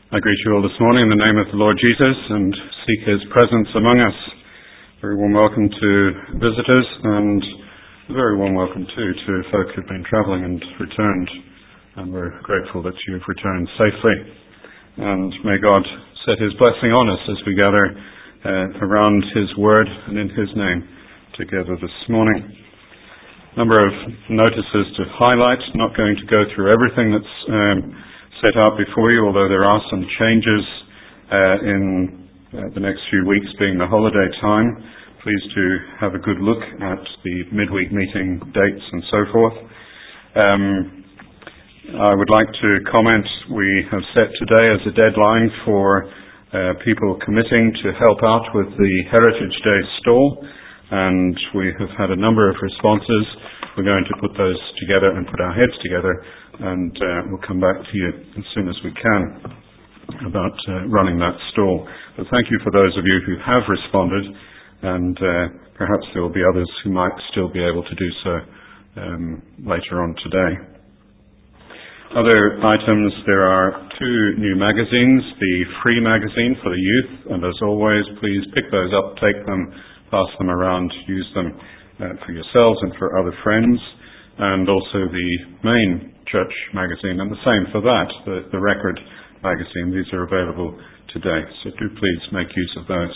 I greet you all this morning in the name of the Lord Jesus and seek His presence among us. Very warm welcome to visitors and a very warm welcome too to folk who've been travelling and returned. And we're grateful that you've returned safely. And may God set His blessing on us as we gather around His Word and in His name together this morning. Number of notices to highlight. Not going to go through everything that's set out before you, although there are some changes in the next few weeks being the holiday time. Please do have a good look at the midweek meeting dates and so forth. I would like to comment, we have set today as a deadline for people committing to help out with the Heritage Day stall, and we have had a number of responses. We're going to put those together and put our heads together, and we'll come back to you as soon as we can about running that stall. But thank you for those of you who have responded, and perhaps there will be others who might still be able to do so later on today. Other items, there are 2 new magazines, the free magazine for the youth, and as always, please pick those up, take them, pass them around, use them for yourselves and for other friends, and also the main church magazine, and the same for that, the Record magazine. These are available today, so do please make use of those.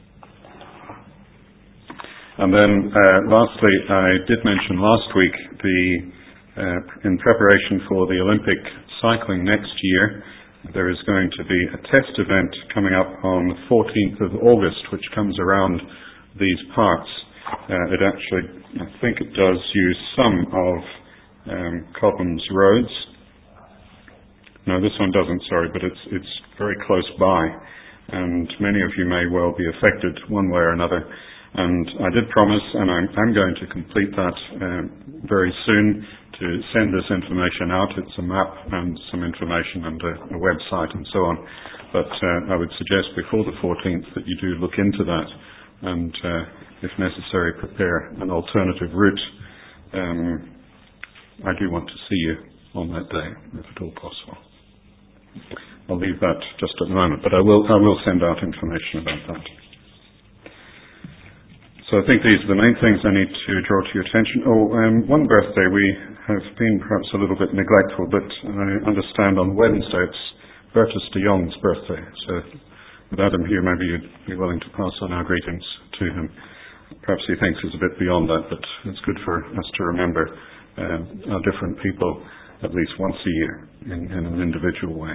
And then lastly, I did mention last week in preparation for the Olympic cycling next year, there is going to be a test event coming up on the 14th of August, which comes around these parts. It actually, I think it does use some of Cobham's roads. No, this one doesn't, sorry, but it's very close by, and many of you may well be affected one way or another. And I did promise, and I'm going to complete that very soon, to send this information out. It's a map and some information and a website and so on. But I would suggest before the 14th that you do look into that and, if necessary, prepare an alternative route. I do want to see you on that day, if at all possible. I'll leave that just at the moment, but I will send out information about that. So I think these are the main things I need to draw to your attention. One birthday, we have been perhaps a little bit neglectful, but I understand on Wednesday it's Bertus de Jong's birthday. So with Adam here, maybe you'd be willing to pass on our greetings to him. Perhaps he thinks it's a bit beyond that, but it's good for us to remember our different people at least once a year in an individual way.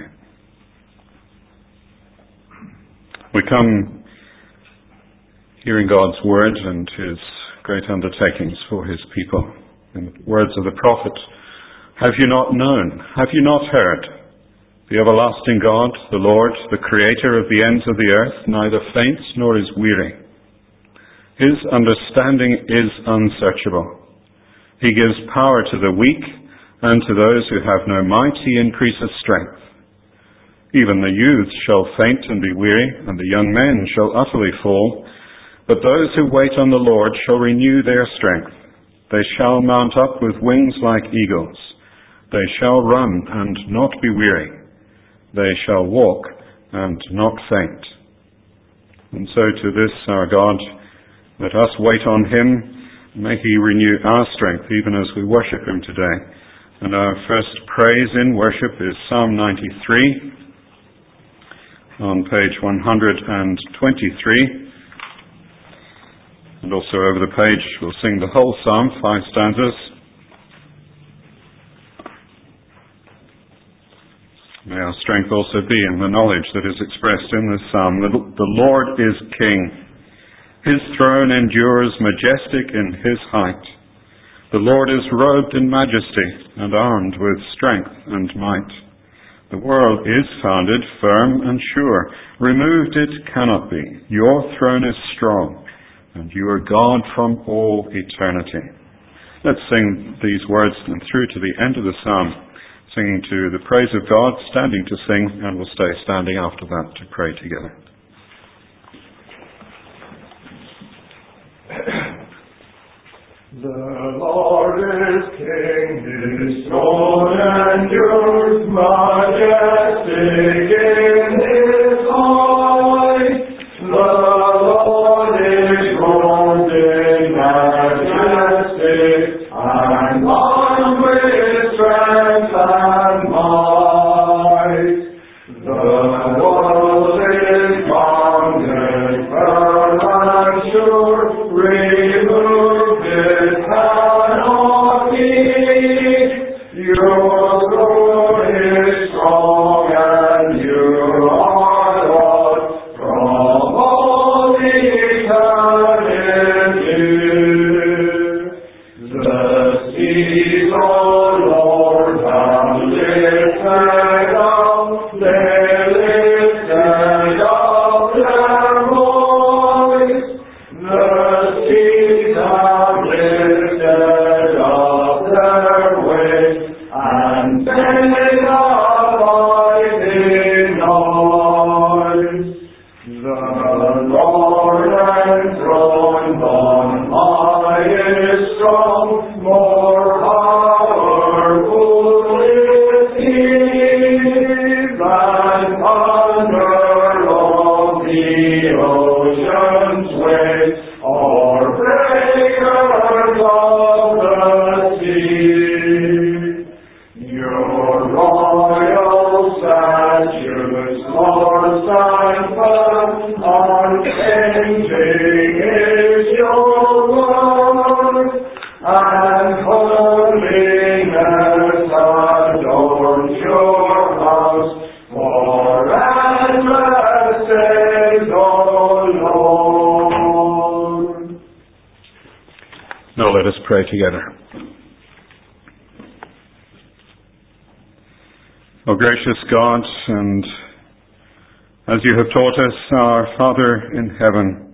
We come hearing God's word and His great undertakings for His people. In the words of the prophet, "Have you not known? Have you not heard? The everlasting God, the Lord, the Creator of the ends of the earth, neither faints nor is weary. His understanding is unsearchable. He gives power to the weak, and to those who have no might He increases strength. Even the youths shall faint and be weary, and the young men shall utterly fall. But those who wait on the Lord shall renew their strength. They shall mount up with wings like eagles. They shall run and not be weary. They shall walk and not faint." And so to this our God, let us wait on Him. May He renew our strength even as we worship Him today. And our first praise in worship is Psalm 93 on page 123. And also over the page we'll sing the whole psalm, 5 stanzas. May our strength also be in the knowledge that is expressed in this psalm. The Lord is King. His throne endures majestic in His height. The Lord is robed in majesty and armed with strength and might. The world is founded firm and sure. Removed it cannot be. Your throne is strong, and you are God from all eternity. Let's sing these words and through to the end of the psalm, singing to the praise of God, standing to sing, and we'll stay standing after that to pray together. The Lord is King, His throne endures majestic in The world is bounded, firm and sure, removed it cannot be. Your road is strong and you are Lord from all eternity. The seas, O Lord, have lifted up, they lifted up their voice. The seas have lifted up their waves, and they abide in noise. The Lord enthroned on high is strong, more powerful is He than thunder of the ocean's waves, or breakers of the sea. Your royal statutes, Lord, stand firm, unchanging is your word, and holiness adorns your house, for endless days, O Lord. Now let us pray together. O gracious God, and as you have taught us, our Father in heaven,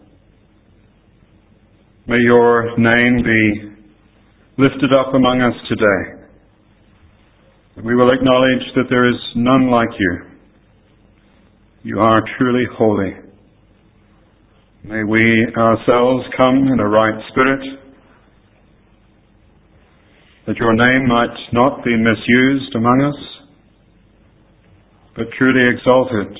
may your name be lifted up among us today. We will acknowledge that there is none like you. You are truly holy. May we ourselves come in a right spirit, that your name might not be misused among us, but truly exalted,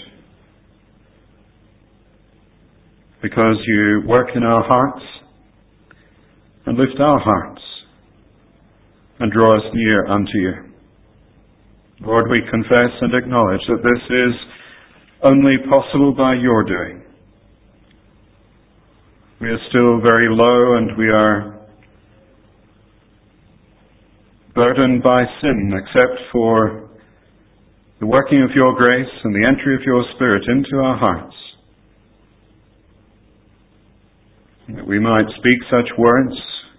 because you work in our hearts and lift our hearts and draw us near unto you. Lord, we confess and acknowledge that this is only possible by your doing. We are still very low and we are burdened by sin, except for the working of your grace and the entry of your Spirit into our hearts, that we might speak such words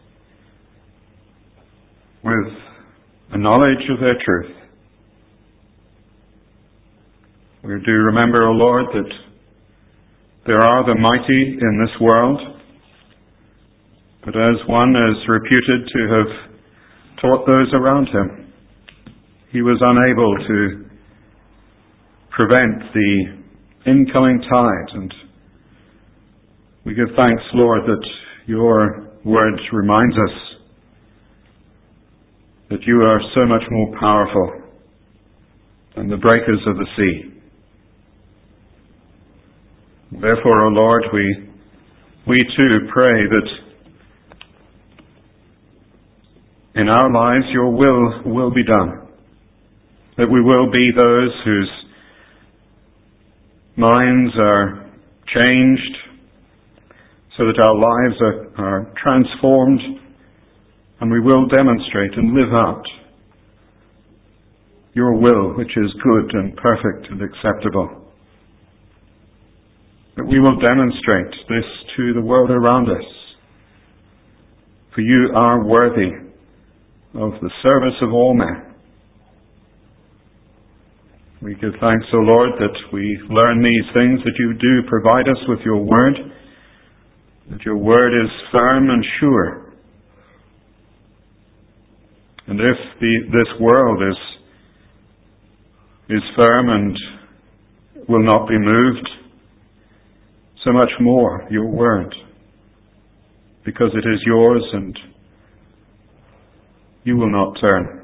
with a knowledge of their truth. We do remember, O Lord, that there are the mighty in this world, but as one is reputed to have taught those around him, he was unable to prevent the incoming tide. And we give thanks, Lord, that your word reminds us that you are so much more powerful than the breakers of the sea. Therefore, O Lord, we too pray that in our lives your will be done, that we will be those whose minds are changed so that our lives are transformed, and we will demonstrate and live out your will, which is good and perfect and acceptable. That we will demonstrate this to the world around us. For you are worthy of the service of all men. We give thanks, O Lord, that we learn these things, that you do provide us with your word, that your word is firm and sure. And if this world is firm and will not be moved, so much more your word, because it is yours and you will not turn.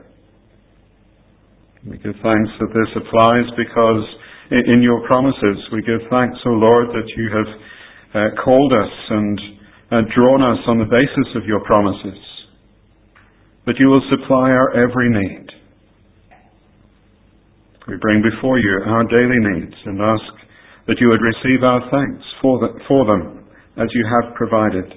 We give thanks that this applies because in your promises we give thanks, O Lord, that you have called us and drawn us on the basis of your promises, that you will supply our every need. We bring before you our daily needs and ask that you would receive our thanks for them as you have provided.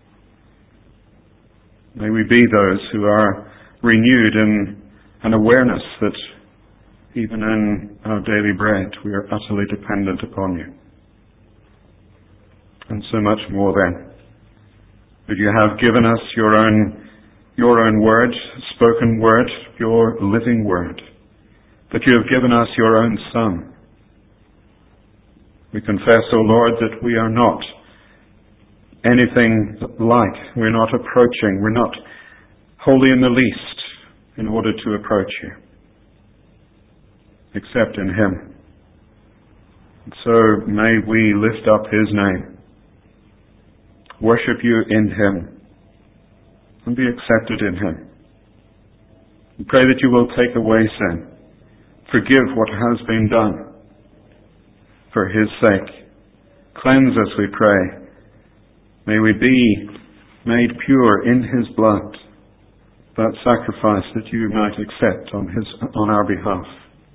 May we be those who are renewed in an awareness that even in our daily bread we are utterly dependent upon you. And so much more then, that you have given us your own word, spoken word, your living word, that you have given us your own Son. We confess, O Lord, that we are not anything like, we're not approaching, we're not holy in the least in order to approach you, except in him. And so may we lift up his name, worship you in him, and be accepted in him. We pray that you will take away sin, forgive what has been done for his sake. Cleanse us, we pray. May we be made pure in his blood, that sacrifice that you might accept on our behalf.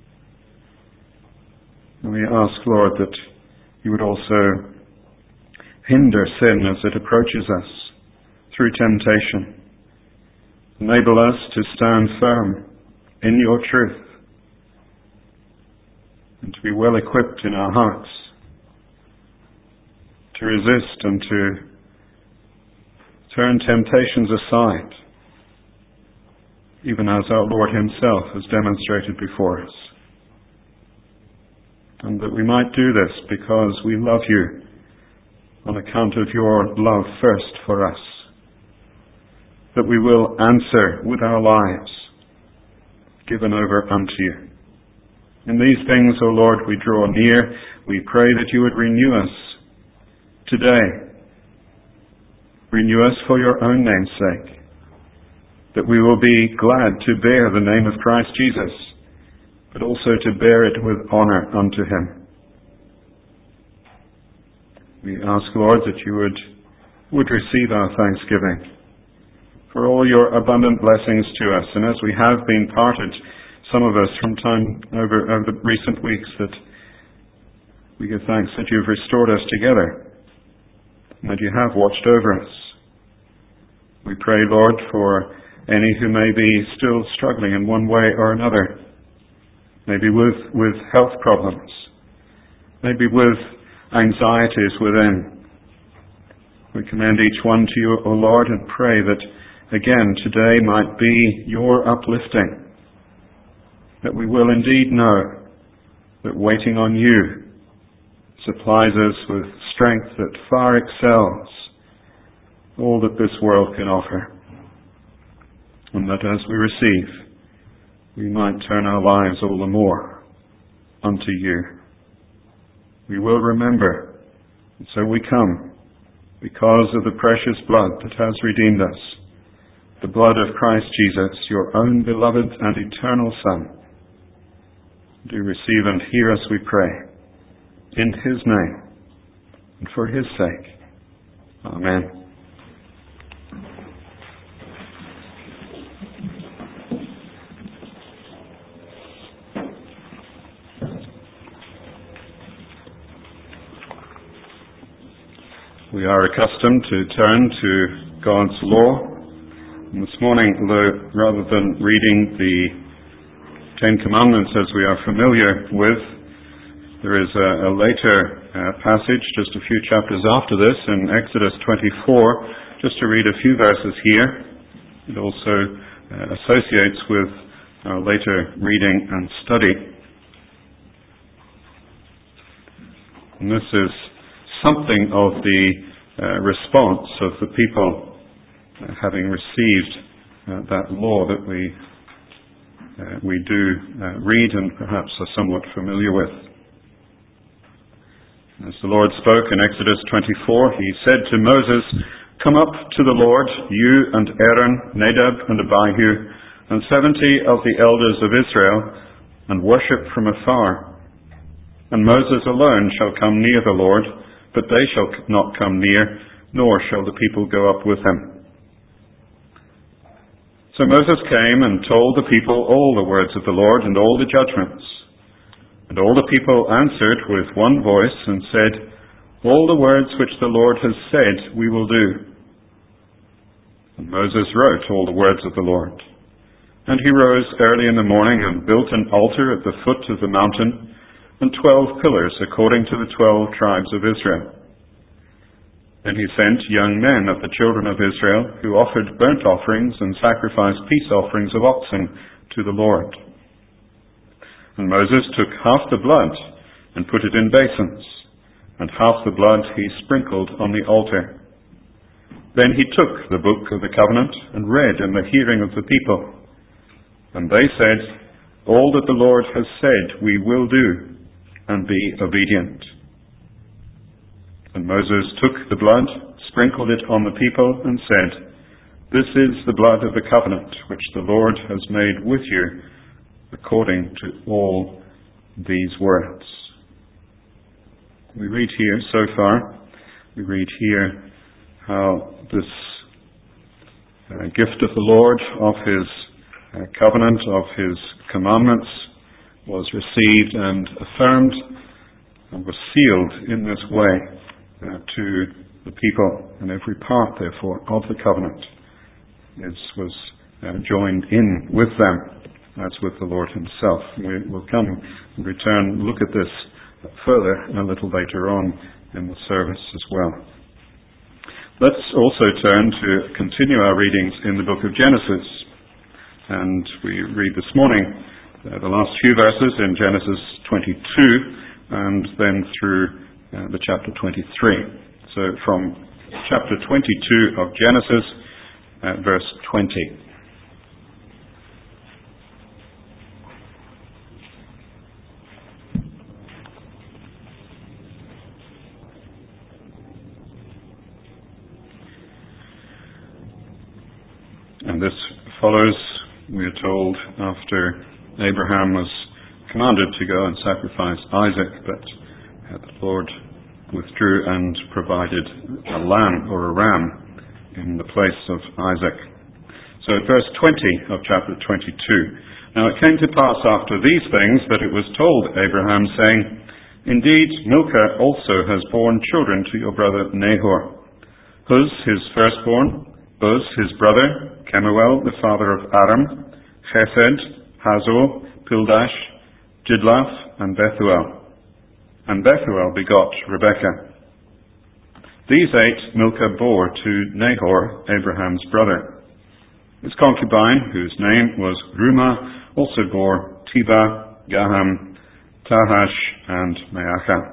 And we ask, Lord, that you would also hinder sin as it approaches us through temptation. Enable us to stand firm in your truth and to be well equipped in our hearts to resist and to turn temptations aside, even as our Lord himself has demonstrated before us. And that we might do this because we love you on account of your love first for us. That we will answer with our lives given over unto you. In these things, O Lord, we draw near. We pray that you would renew us today. Renew us for your own name's sake. That we will be glad to bear the name of Christ Jesus, but also to bear it with honor unto him. We ask, Lord, that you would receive our thanksgiving for all your abundant blessings to us. And as we have been parted, some of us from time over the recent weeks, that we give thanks that you've restored us together and that you have watched over us. We pray, Lord, for any who may be still struggling in one way or another, maybe with health problems, maybe with anxieties within. We commend each one to you, O Lord, and pray that again today might be your uplifting, that we will indeed know that waiting on you supplies us with strength that far excels all that this world can offer, and that as we receive, we might turn our lives all the more unto you. We will remember, and so we come, because of the precious blood that has redeemed us, the blood of Christ Jesus, your own beloved and eternal Son. Do receive and hear us, we pray, in his name and for his sake. Amen. We are accustomed to turn to God's law. And this morning, although rather than reading the Ten Commandments as we are familiar with, there is a later passage, just a few chapters after this, in Exodus 24, just to read a few verses here. It also associates with our later reading and study. And this is something of the response of the people having received that law that we do read and perhaps are somewhat familiar with. As the Lord spoke in Exodus 24, he said to Moses, "Come up to the Lord, you and Aaron, Nadab and Abihu, and 70 of the elders of Israel, and worship from afar. And Moses alone shall come near the Lord, but they shall not come near, nor shall the people go up with him." So Moses came and told the people all the words of the Lord and all the judgments. And all the people answered with one voice and said, "All the words which the Lord has said we will do." And Moses wrote all the words of the Lord. And he rose early in the morning and built an altar at the foot of the mountain, and 12 pillars according to the 12 tribes of Israel. Then he sent young men of the children of Israel, who offered burnt offerings and sacrificed peace offerings of oxen to the Lord. And Moses took half the blood and put it in basins, and half the blood he sprinkled on the altar. Then he took the book of the covenant and read in the hearing of the people. And they said, "All that the Lord has said we will do, and be obedient." And Moses took the blood, sprinkled it on the people, and said, "This is the blood of the covenant which the Lord has made with you, according to all these words." We read here so far, we read here how this gift of the Lord, of his covenant, of his commandments, was received and affirmed and was sealed in this way to the people, and every part, therefore, of the covenant was joined in with them, as with the Lord himself. We will come and return, look at this further a little later on in the service as well. Let's also turn to continue our readings in the book of Genesis. And we read this morning the last few verses in Genesis 22 and then through the chapter 23. So from chapter 22 of Genesis, verse 20. And this follows, we are told, after Abraham was commanded to go and sacrifice Isaac, but the Lord withdrew and provided a lamb or a ram in the place of Isaac. So at verse 20 of chapter 22, "Now it came to pass after these things that it was told Abraham, saying, Indeed, Milcah also has borne children to your brother Nahor. Huz his firstborn, Buz his brother, Kemuel the father of Aram, Chesed, Hazor, Pildash, Jidlaph, and Bethuel. And Bethuel begot Rebekah. These 8 Milcah bore to Nahor, Abraham's brother. His concubine, whose name was Reumah, also bore Tebah, Gaham, Tahash, and Maachah.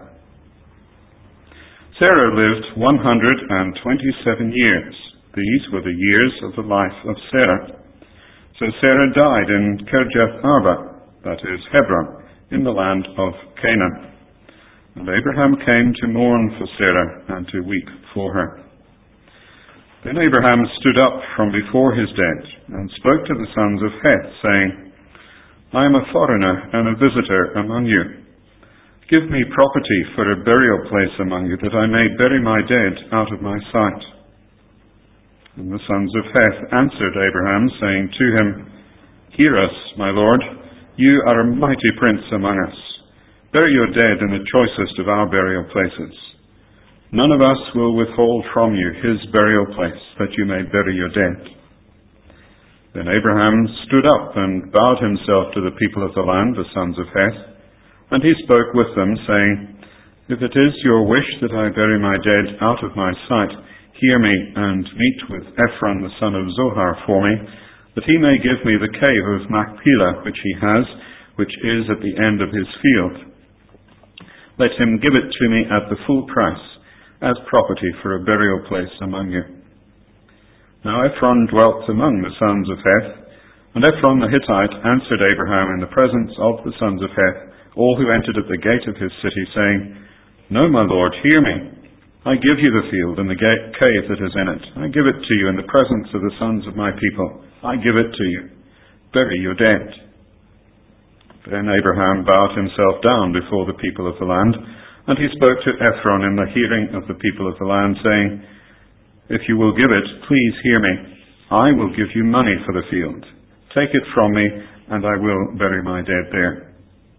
Sarah lived 127 years. These were the years of the life of Sarah. So Sarah died in Kirjath Arba, that is Hebron, in the land of Canaan. And Abraham came to mourn for Sarah and to weep for her. Then Abraham stood up from before his dead and spoke to the sons of Heth, saying, I am a foreigner and a visitor among you. Give me property for a burial place among you, that I may bury my dead out of my sight. And the sons of Heth answered Abraham, saying to him, Hear us, my lord, you are a mighty prince among us. Bury your dead in the choicest of our burial places. None of us will withhold from you his burial place, that you may bury your dead. Then Abraham stood up and bowed himself to the people of the land, the sons of Heth, and he spoke with them, saying, If it is your wish that I bury my dead out of my sight, hear me and meet with Ephron the son of Zohar for me, that he may give me the cave of Machpelah which he has, which is at the end of his field. Let him give it to me at the full price, as property for a burial place among you. Now Ephron dwelt among the sons of Heth, and Ephron the Hittite answered Abraham in the presence of the sons of Heth, all who entered at the gate of his city, saying, No, my lord, hear me. I give you the field and the cave that is in it. I give it to you in the presence of the sons of my people. I give it to you. Bury your dead. Then Abraham bowed himself down before the people of the land, and he spoke to Ephron in the hearing of the people of the land, saying, If you will give it, please hear me. I will give you money for the field. Take it from me, and I will bury my dead there.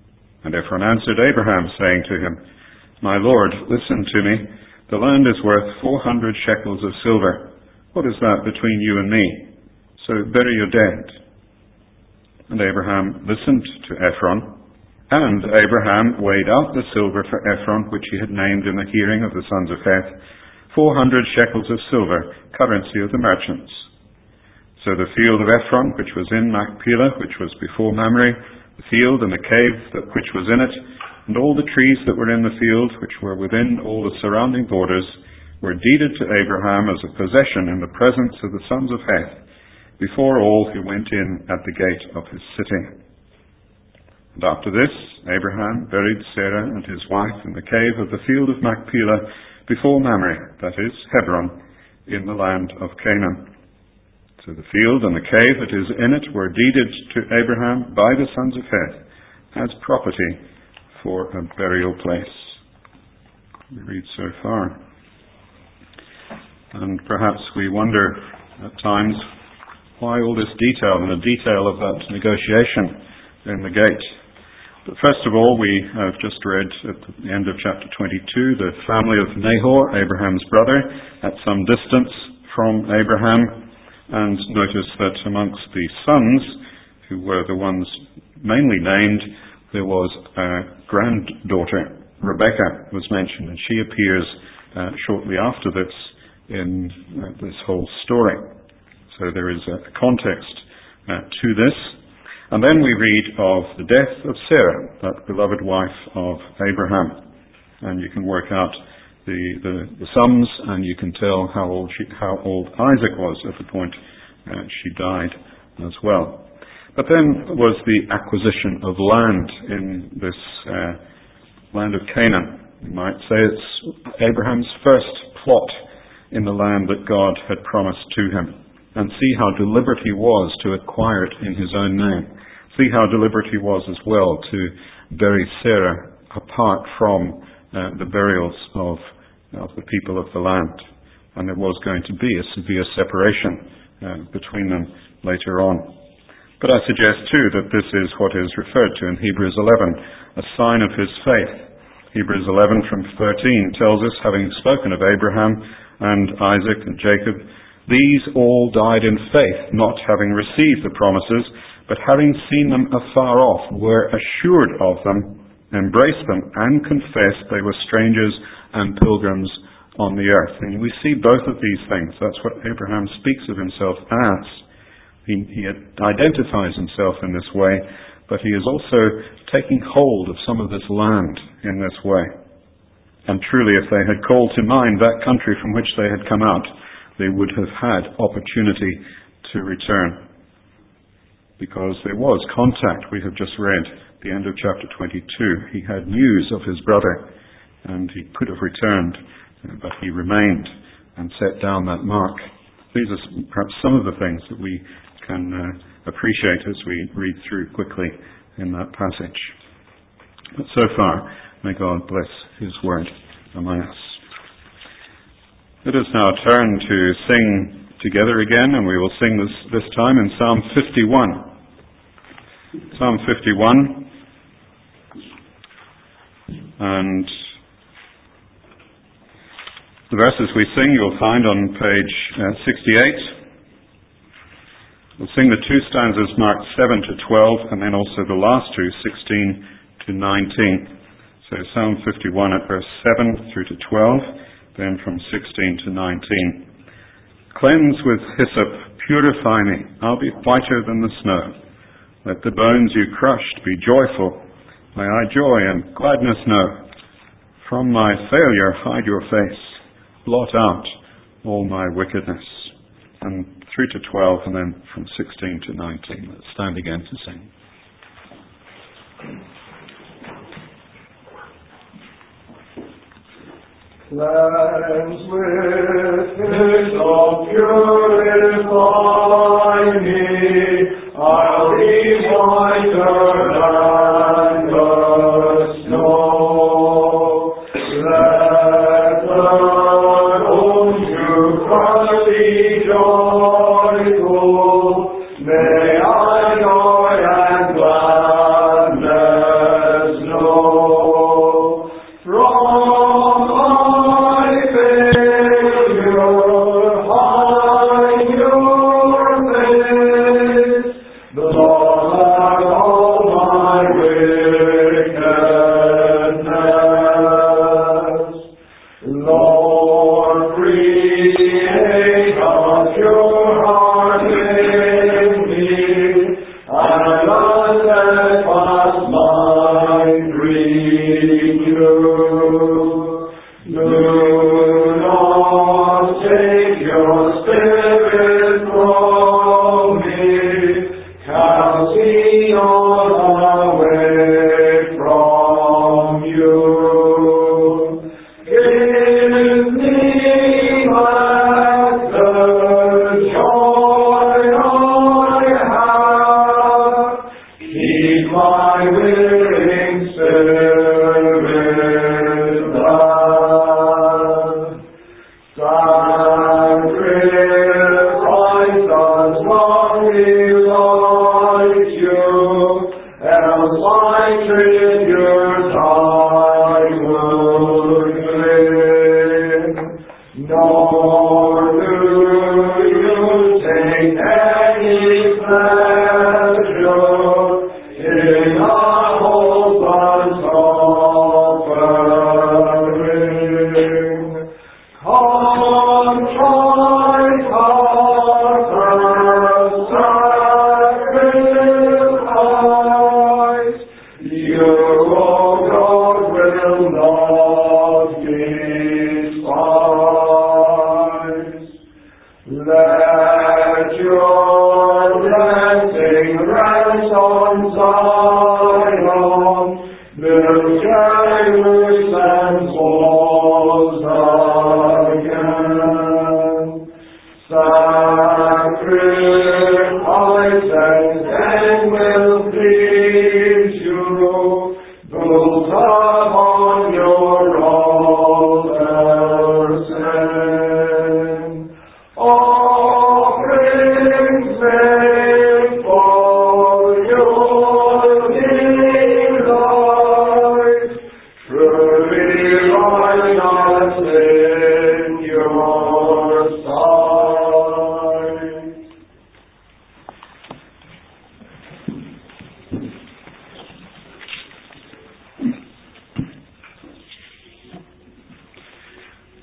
And Ephron answered Abraham, saying to him, My Lord, listen to me. The land is worth 400 shekels of silver. What is that between you and me? So bury your dead. And Abraham listened to Ephron. And Abraham weighed out the silver for Ephron, which he had named in the hearing of the sons of Heth, 400 shekels of silver, currency of the merchants. So the field of Ephron, which was in Machpelah, which was before Mamre, the field and the cave which was in it, and all the trees that were in the field, which were within all the surrounding borders, were deeded to Abraham as a possession in the presence of the sons of Heth, before all who went in at the gate of his city. And after this, Abraham buried Sarah and his wife in the cave of the field of Machpelah before Mamre, that is, Hebron, in the land of Canaan. So the field and the cave that is in it were deeded to Abraham by the sons of Heth as property for a burial place. We read so far. And perhaps we wonder at times why all this detail and the detail of that negotiation in the gate. But first of all, we have just read at the end of chapter 22, the family of Nahor, Abraham's brother, at some distance from Abraham. And notice that amongst the sons, who were the ones mainly named, there was a granddaughter, Rebecca, was mentioned, and she appears shortly after this in this whole story. So there is a context to this. And then we read of the death of Sarah, that beloved wife of Abraham. And you can work out the sums, and you can tell how old Isaac was at the point she died as well. But then was the acquisition of land in this land of Canaan. You might say it's Abraham's first plot in the land that God had promised to him. And see how deliberate he was to acquire it in his own name. See how deliberate he was as well to bury Sarah apart from the burials of the people of the land. And there was going to be a severe separation between them later on. But I suggest too that this is what is referred to in Hebrews 11, a sign of his faith. Hebrews 11 from 13 tells us, having spoken of Abraham and Isaac and Jacob, these all died in faith, not having received the promises, but having seen them afar off, were assured of them, embraced them, and confessed they were strangers and pilgrims on the earth. And we see both of these things. That's what Abraham speaks of himself as. He identifies himself in this way, but he is also taking hold of some of this land in this way. And truly, if they had called to mind that country from which they had come out, they would have had opportunity to return. Because there was contact, we have just read the end of chapter 22. He had news of his brother, and he could have returned, but he remained and set down that mark. These are perhaps some of the things that we can appreciate as we read through quickly in that passage. But so far, may God bless his word among us. Let us now turn to sing together again, and we will sing this time in Psalm 51. Psalm 51, and the verses we sing you'll find on page 68. We'll sing the two stanzas marked 7 to 12, and then also the last two, 16 to 19. So Psalm 51 at verse 7 through to 12, then from 16 to 19. Cleanse with hyssop, purify me, I'll be whiter than the snow. Let the bones you crushed be joyful. May I joy and gladness know. From my failure hide your face. Blot out all my wickedness. And 3 to 12, and then from 16 to 19. Let's stand again to sing. Cleanse with hyssop, purify me. I'll be whiter than the snow. Let the bones you crush be joyful. May I joy and gladness know.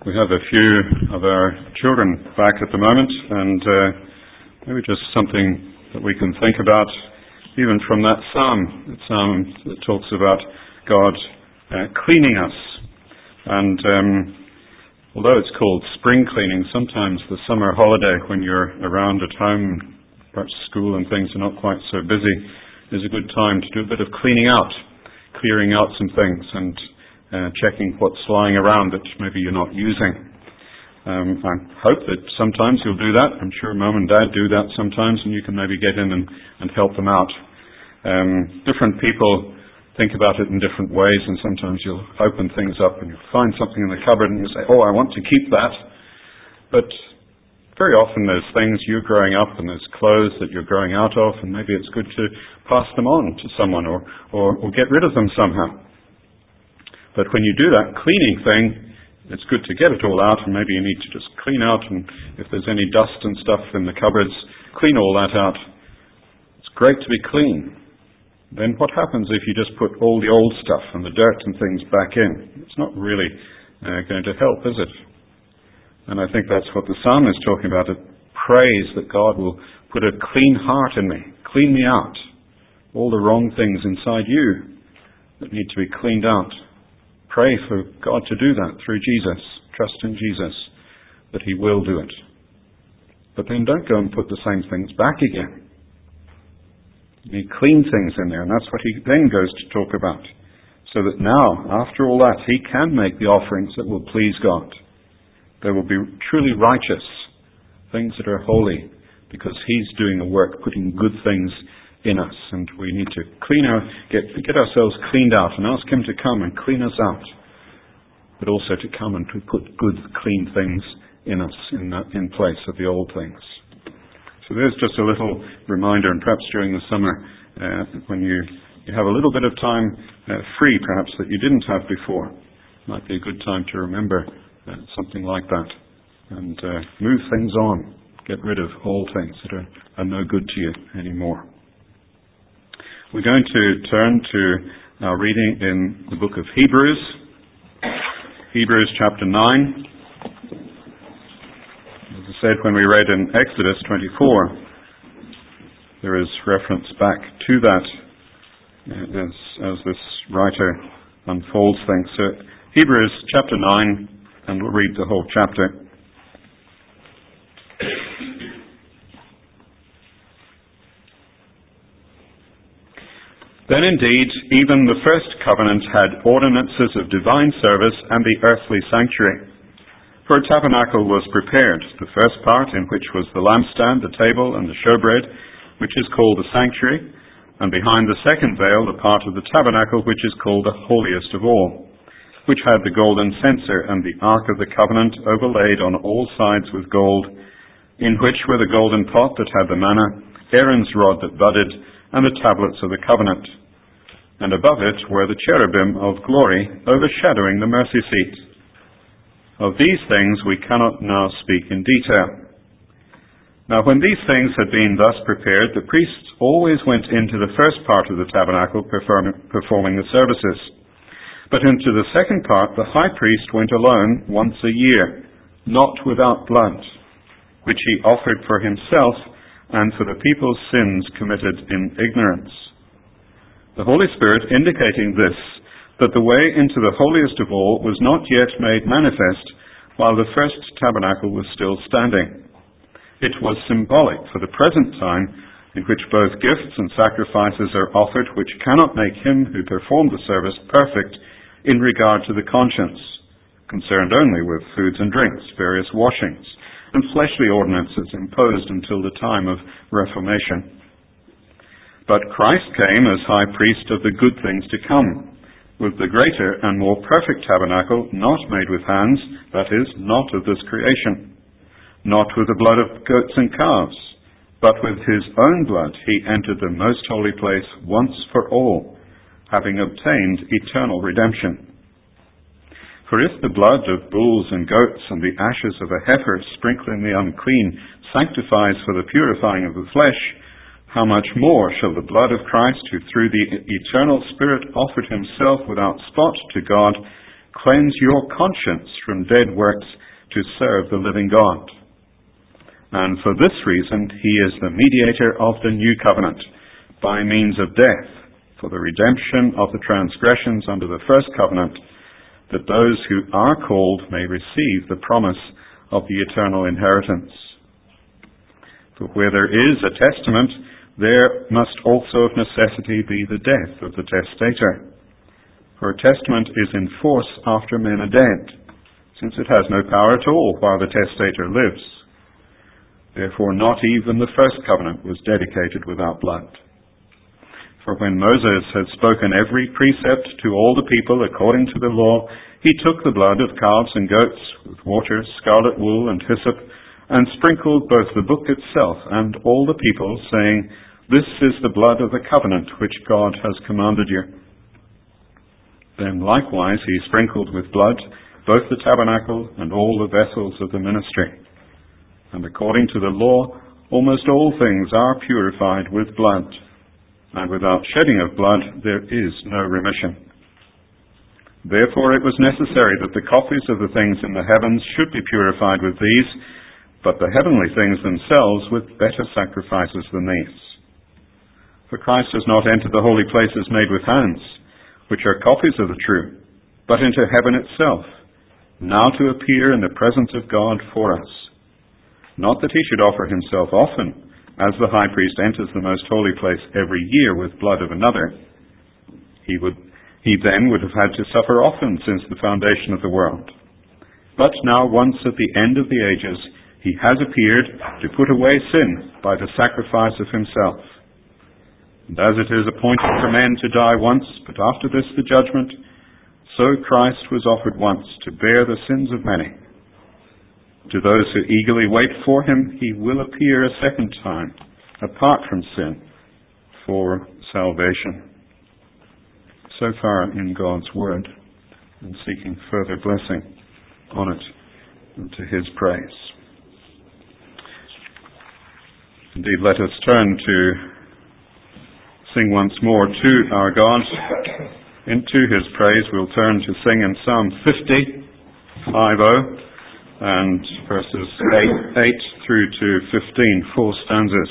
We have a few of our children back at the moment, and maybe just something that we can think about, even from that psalm that talks about God cleaning us. And although it's called spring cleaning, sometimes the summer holiday when you're around at home, perhaps school and things are not quite so busy, is a good time to do a bit of cleaning out, clearing out some things and checking what's lying around that maybe you're not using. I hope that sometimes you'll do that. I'm sure Mum and Dad do that sometimes, and you can maybe get in and help them out. Different people think about it in different ways, and sometimes you'll open things up and you'll find something in the cupboard and you say, oh, I want to keep that. But very often there's things you're growing up and there's clothes that you're growing out of, and maybe it's good to pass them on to someone or get rid of them somehow. But when you do that cleaning thing, it's good to get it all out, and maybe you need to just clean out, and if there's any dust and stuff in the cupboards, clean all that out. It's great to be clean. Then what happens if you just put all the old stuff and the dirt and things back in? It's not really going to help, is it? And I think that's what the psalm is talking about. It prays that God will put a clean heart in me, clean me out. All the wrong things inside you that need to be cleaned out. Pray for God to do that through Jesus. Trust in Jesus that He will do it. But then don't go and put the same things back again. You need clean things in there, and that's what He then goes to talk about. So that now, after all that, He can make the offerings that will please God. They will be truly righteous, things that are holy, because He's doing the work, putting good things in us, and we need to get ourselves cleaned out and ask Him to come and clean us out, but also to come and to put good, clean things in us in place of the old things. So there's just a little reminder, and perhaps during the summer, when you have a little bit of time free, perhaps that you didn't have before, might be a good time to remember something like that, and move things on, get rid of old things that are no good to you anymore. We're going to turn to our reading in the book of Hebrews. Hebrews chapter 9. As I said when we read in Exodus 24, there is reference back to that as this writer unfolds things. So Hebrews chapter 9, and we'll read the whole chapter. Then indeed, even the first covenant had ordinances of divine service and the earthly sanctuary. For a tabernacle was prepared, the first part in which was the lampstand, the table, and the showbread, which is called the sanctuary, and behind the second veil the part of the tabernacle which is called the holiest of all, which had the golden censer and the ark of the covenant overlaid on all sides with gold, in which were the golden pot that had the manna, Aaron's rod that budded, and the tablets of the covenant. And above it were the cherubim of glory overshadowing the mercy seat. Of these things we cannot now speak in detail. Now when these things had been thus prepared, the priests always went into the first part of the tabernacle performing the services. But into the second part the high priest went alone once a year, not without blood, which he offered for himself and for the people's sins committed in ignorance. The Holy Spirit indicating this, that the way into the holiest of all was not yet made manifest while the first tabernacle was still standing. It was symbolic for the present time in which both gifts and sacrifices are offered which cannot make him who performed the service perfect in regard to the conscience, concerned only with foods and drinks, various washings, and fleshly ordinances imposed until the time of Reformation. But Christ came as high priest of the good things to come, with the greater and more perfect tabernacle, not made with hands, that is, not of this creation, not with the blood of goats and calves, but with his own blood he entered the most holy place once for all, having obtained eternal redemption. For if the blood of bulls and goats and the ashes of a heifer sprinkling the unclean sanctifies for the purifying of the flesh, how much more shall the blood of Christ, who through the eternal Spirit offered himself without spot to God, cleanse your conscience from dead works to serve the living God. And for this reason, he is the mediator of the new covenant, by means of death, for the redemption of the transgressions under the first covenant, that those who are called may receive the promise of the eternal inheritance. For where there is a testament, there must also of necessity be the death of the testator. For a testament is in force after men are dead, since it has no power at all while the testator lives. Therefore not even the first covenant was dedicated without blood. For when Moses had spoken every precept to all the people according to the law, he took the blood of calves and goats with water, scarlet wool, and hyssop, and sprinkled both the book itself and all the people, saying, "This is the blood of the covenant which God has commanded you." Then likewise he sprinkled with blood both the tabernacle and all the vessels of the ministry. And according to the law, almost all things are purified with blood, and without shedding of blood there is no remission. Therefore it was necessary that the copies of the things in the heavens should be purified with these, but the heavenly things themselves with better sacrifices than these. For Christ has not entered the holy places made with hands, which are copies of the true, but into heaven itself, now to appear in the presence of God for us. Not that he should offer himself often, as the high priest enters the most holy place every year with blood of another. He then would have had to suffer often since the foundation of the world. But now once at the end of the ages, he has appeared to put away sin by the sacrifice of himself. And as it is appointed for men to die once, but after this the judgment, so Christ was offered once to bear the sins of many. To those who eagerly wait for him, he will appear a second time, apart from sin, for salvation. So far in God's Word, and seeking further blessing on it and to his praise. Indeed, let us turn to sing once more to our God. Into his praise we'll turn to sing in Psalm 50, and verses 8 through to 15, 4 stanzas.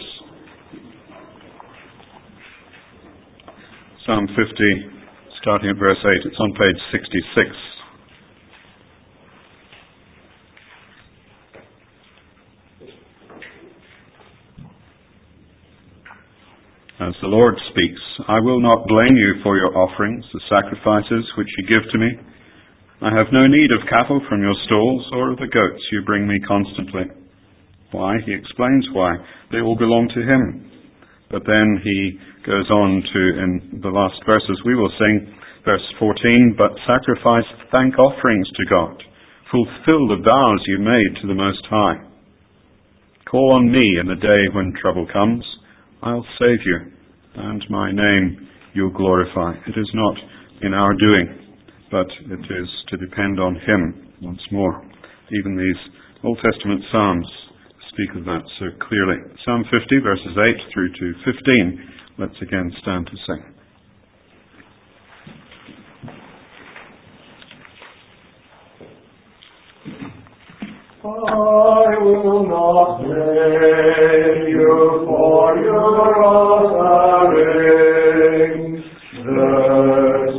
Psalm 50, starting at verse 8, it's on page 66. As the Lord speaks, I will not blame you for your offerings, the sacrifices which you give to me. I have no need of cattle from your stalls or of the goats you bring me constantly. Why? He explains why. They all belong to him. But then he goes on to, in the last verses we will sing, verse 14, but sacrifice thank offerings to God. Fulfill the vows you made to the Most High. Call on me in the day when trouble comes. I'll save you, and my name you'll glorify. It is not in our doing, but it is to depend on him once more. Even these Old Testament Psalms speak of that so clearly. Psalm 50, verses 8 through to 15. Let's again stand to sing. I will not blame you for your offerings, the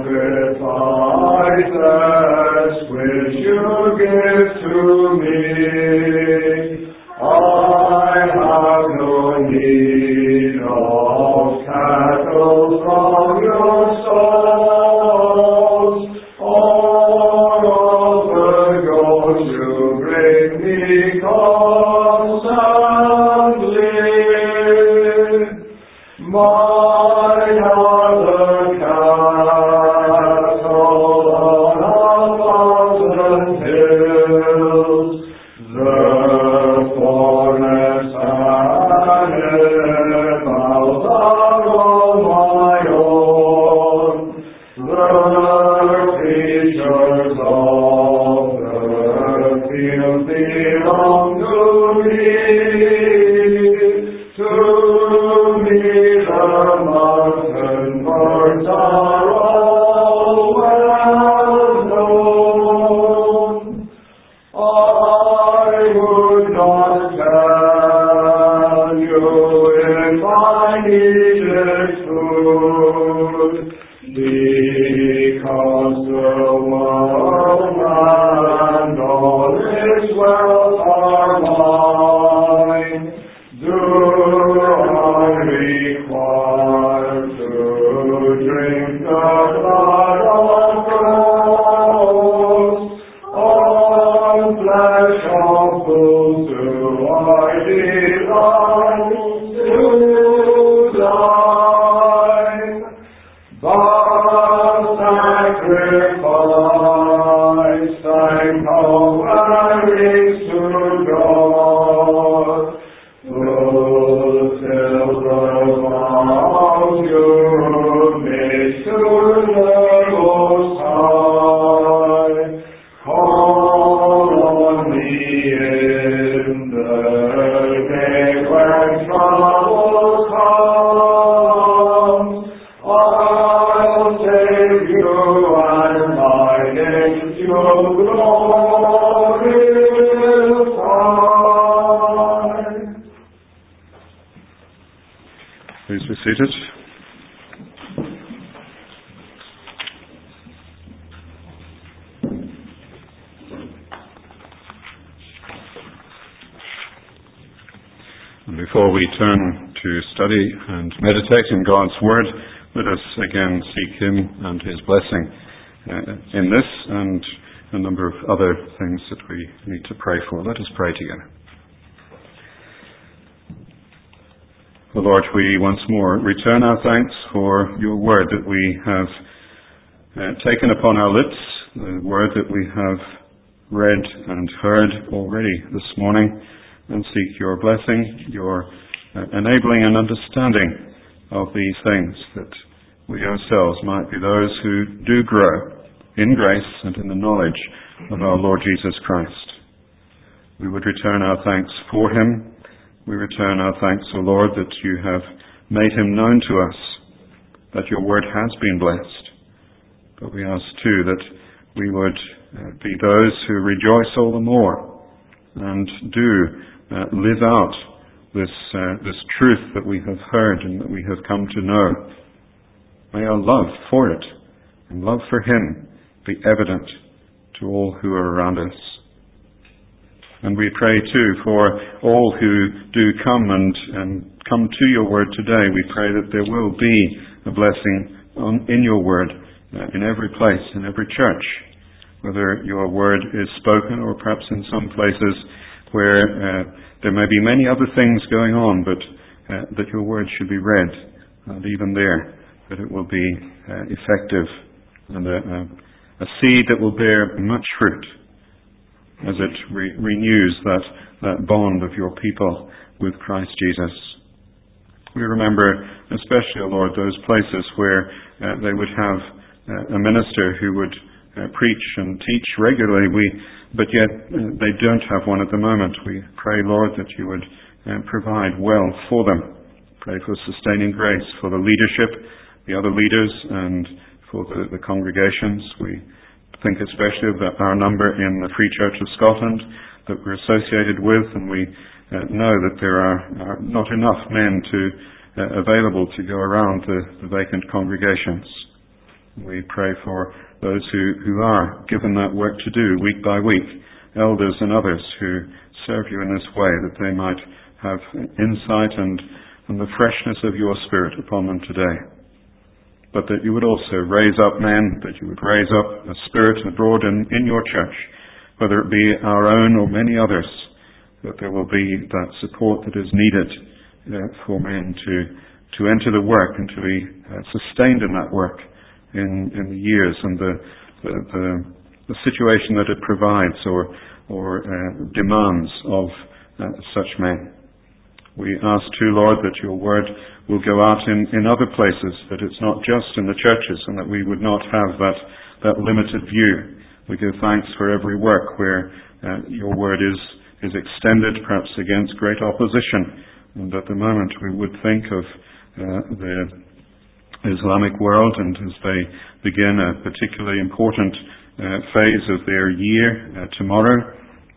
sacrifices which you give to me. I have no need of cattle from your stalls, or of the goats you bring me constantly. Mine are the cattle on a thousand hills, the and offerings to God. Fulfill the vow you made to the Most High. Call on me in the day when trouble comes. I'll save you and my name your glory will find. Please be seated. And before we turn to study and meditate in God's Word, let us again seek Him and His blessing in this and a number of other things that we need to pray for. Let us pray together. O Lord, we once more return our thanks for your Word that we have taken upon our lips, the Word that we have read and heard already this morning, and seek your blessing, your enabling and understanding of these things, that we ourselves might be those who do grow in grace and in the knowledge of our Lord Jesus Christ. We would return our thanks for him. We return our thanks, O Lord, that you have made him known to us, that your word has been blessed. But we ask too that we would be those who rejoice all the more and do live out this truth that we have heard and that we have come to know. May our love for it and love for him be evident to all who are around us. And we pray too for all who do come and come to your word today. We pray that there will be a blessing in your word in every place, in every church, whether your word is spoken or perhaps in some places where there may be many other things going on, but that your word should be read, and even there, that it will be effective and a seed that will bear much fruit as it renews that bond of your people with Christ Jesus. We remember especially, O Lord, those places where they would have a minister who would preach and teach regularly, but yet they don't have one at the moment. We pray, Lord, that you would provide well for them. Pray for sustaining grace for the leadership, the other leaders, and for the congregations. We think especially of our number in the Free Church of Scotland that we're associated with, and we know that there are not enough men available to go around the vacant congregations. We pray for those who are given that work to do week by week, elders and others who serve you in this way, that they might have insight and the freshness of your Spirit upon them today. But that you would also raise up men, that you would raise up a spirit abroad in your church, whether it be our own or many others, that there will be that support that is needed for men to enter the work and to be sustained in that work in the years and the situation that it provides or demands of such men. We ask too, Lord, that your word will go out in other places, that it's not just in the churches, and that we would not have that limited view. We give thanks for every work where your word is extended, perhaps against great opposition. And at the moment we would think of the Islamic world, and as they begin a particularly important phase of their year tomorrow,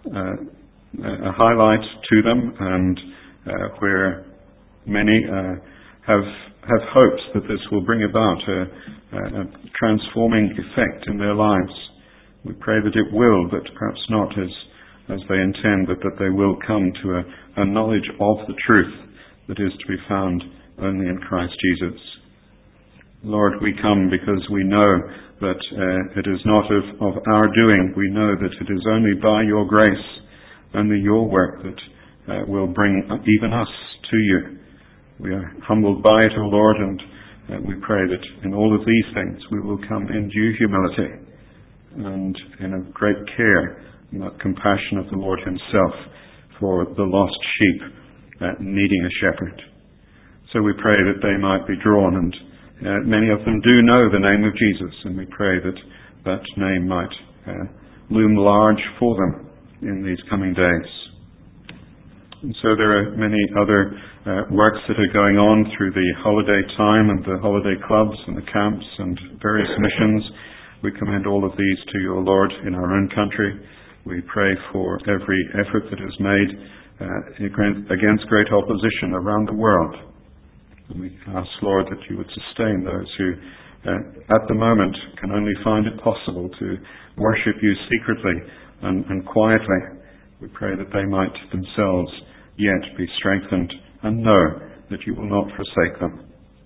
a highlight to them, and where many have hopes that this will bring about a transforming effect in their lives. We pray that it will, but perhaps not as they intend, but that they will come to a knowledge of the truth that is to be found only in Christ Jesus. Lord, we come because we know that it is not of our doing. We know that it is only by your grace, only your work that will bring even us to you. We are humbled by it, O Lord, and we pray that in all of these things we will come in due humility and in a great care and that compassion of the Lord himself for the lost sheep needing a shepherd. So we pray that they might be drawn, and many of them do know the name of Jesus, and we pray that that name might loom large for them in these coming days. And so there are many other works that are going on through the holiday time and the holiday clubs and the camps and various missions. We commend all of these to your Lord in our own country. We pray for every effort that is made against great opposition around the world. And we ask, Lord, that you would sustain those who at the moment can only find it possible to worship you secretly and quietly. We pray that they might themselves yet be strengthened and know that you will not forsake them.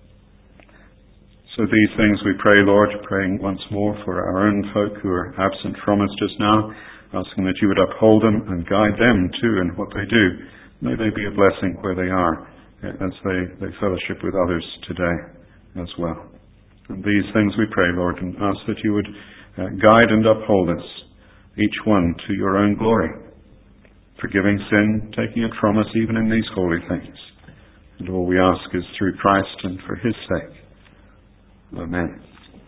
So these things we pray, Lord, praying once more for our own folk who are absent from us just now, asking that you would uphold them and guide them too in what they do. May they be a blessing where they are as they fellowship with others today as well. And these things we pray, Lord, and ask that you would guide and uphold us, each one to your own glory, forgiving sin, taking it from us even in these holy things. And all we ask is through Christ and for his sake. Amen.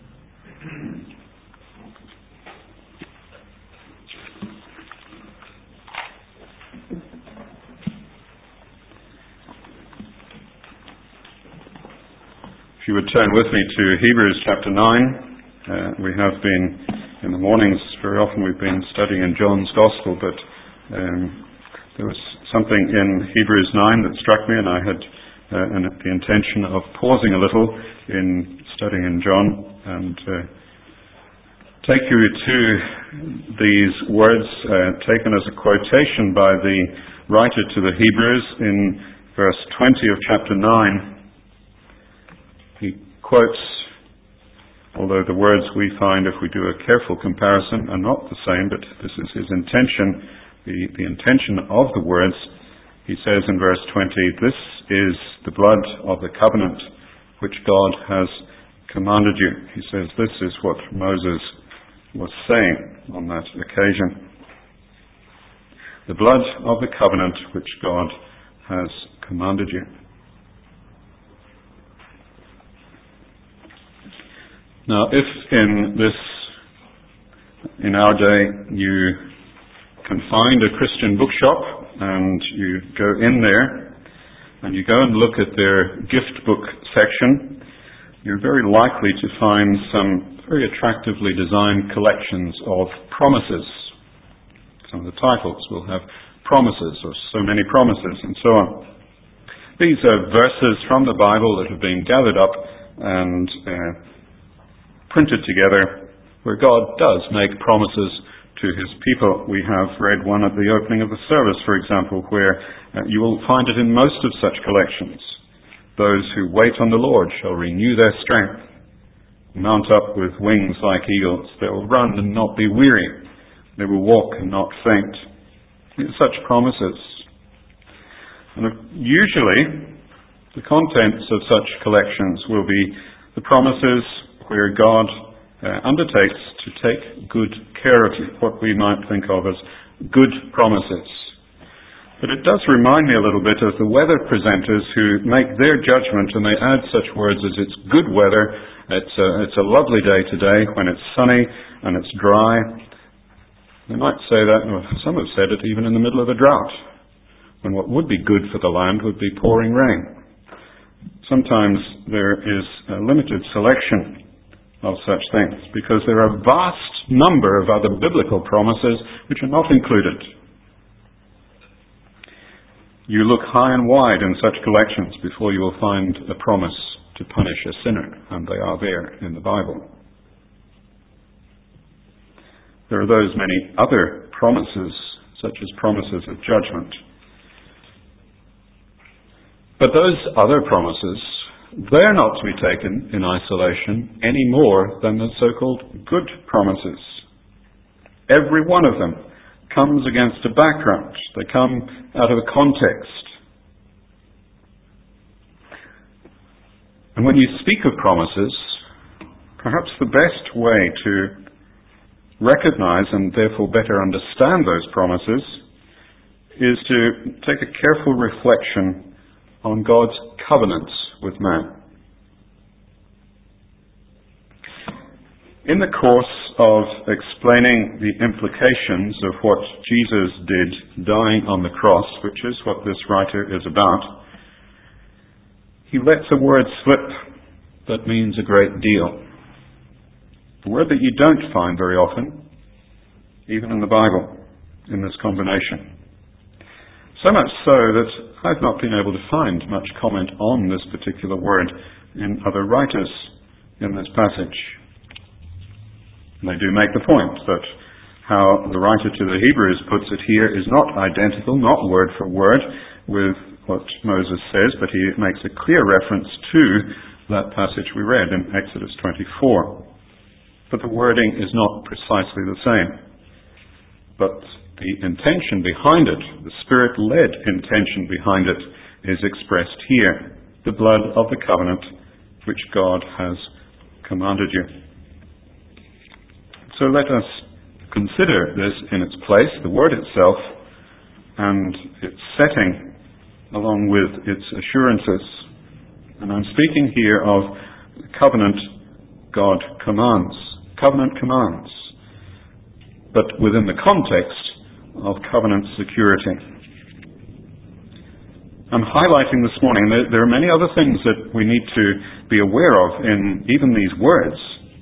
If you would turn with me to Hebrews chapter 9. We have been, in the mornings, very often we've been studying John's Gospel, but there was something in Hebrews 9 that struck me, and I had the intention of pausing a little in studying John and take you to these words taken as a quotation by the writer to the Hebrews in verse 20 of chapter 9. He quotes, although the words we find, if we do a careful comparison, are not the same, but this is his intention, the intention of the words. He says in verse 20, "This is the blood of the covenant which God has commanded you." He says this is what Moses was saying on that occasion. The blood of the covenant which God has commanded you. Now, if in our day, you can find a Christian bookshop and you go in there and you go and look at their gift book section, you're very likely to find some very attractively designed collections of promises. Some of the titles will have promises, or so many promises, and so on. These are verses from the Bible that have been gathered up and printed together, where God does make promises to his people. We have read one at the opening of the service, for example, where you will find it in most of such collections. Those who wait on the Lord shall renew their strength, mount up with wings like eagles. They will run and not be weary. They will walk and not faint. Such promises. And usually, the contents of such collections will be the promises where God undertakes to take good care of you, what we might think of as good promises. But it does remind me a little bit of the weather presenters who make their judgment and they add such words as "it's good weather," it's a lovely day today when it's sunny and it's dry. They might say that, or some have said it even in the middle of a drought, when what would be good for the land would be pouring rain. Sometimes there is a limited selection of such things, because there are a vast number of other biblical promises which are not included. You look high and wide in such collections before you will find a promise to punish a sinner, and they are there in the Bible. There are those many other promises, such as promises of judgment. But those other promises, they're not to be taken in isolation any more than the so-called good promises. Every one of them comes against a background. They come out of a context. And when you speak of promises, perhaps the best way to recognize and therefore better understand those promises is to take a careful reflection on God's covenants with man. In the course of explaining the implications of what Jesus did dying on the cross, which is what this writer is about, he lets a word slip that means a great deal. A word that you don't find very often, even in the Bible, in this combination. So much so that I've not been able to find much comment on this particular word in other writers in this passage. And they do make the point that how the writer to the Hebrews puts it here is not identical, not word for word, with what Moses says, but he makes a clear reference to that passage we read in Exodus 24. But the wording is not precisely the same. But the intention behind it, the Spirit-led intention behind it, is expressed here. The blood of the covenant which God has commanded you. So let us consider this in its place, the word itself, and its setting, along with its assurances. And I'm speaking here of covenant God commands. Covenant commands. But within the context of covenant security. I'm highlighting this morning, there are many other things that we need to be aware of in even these words,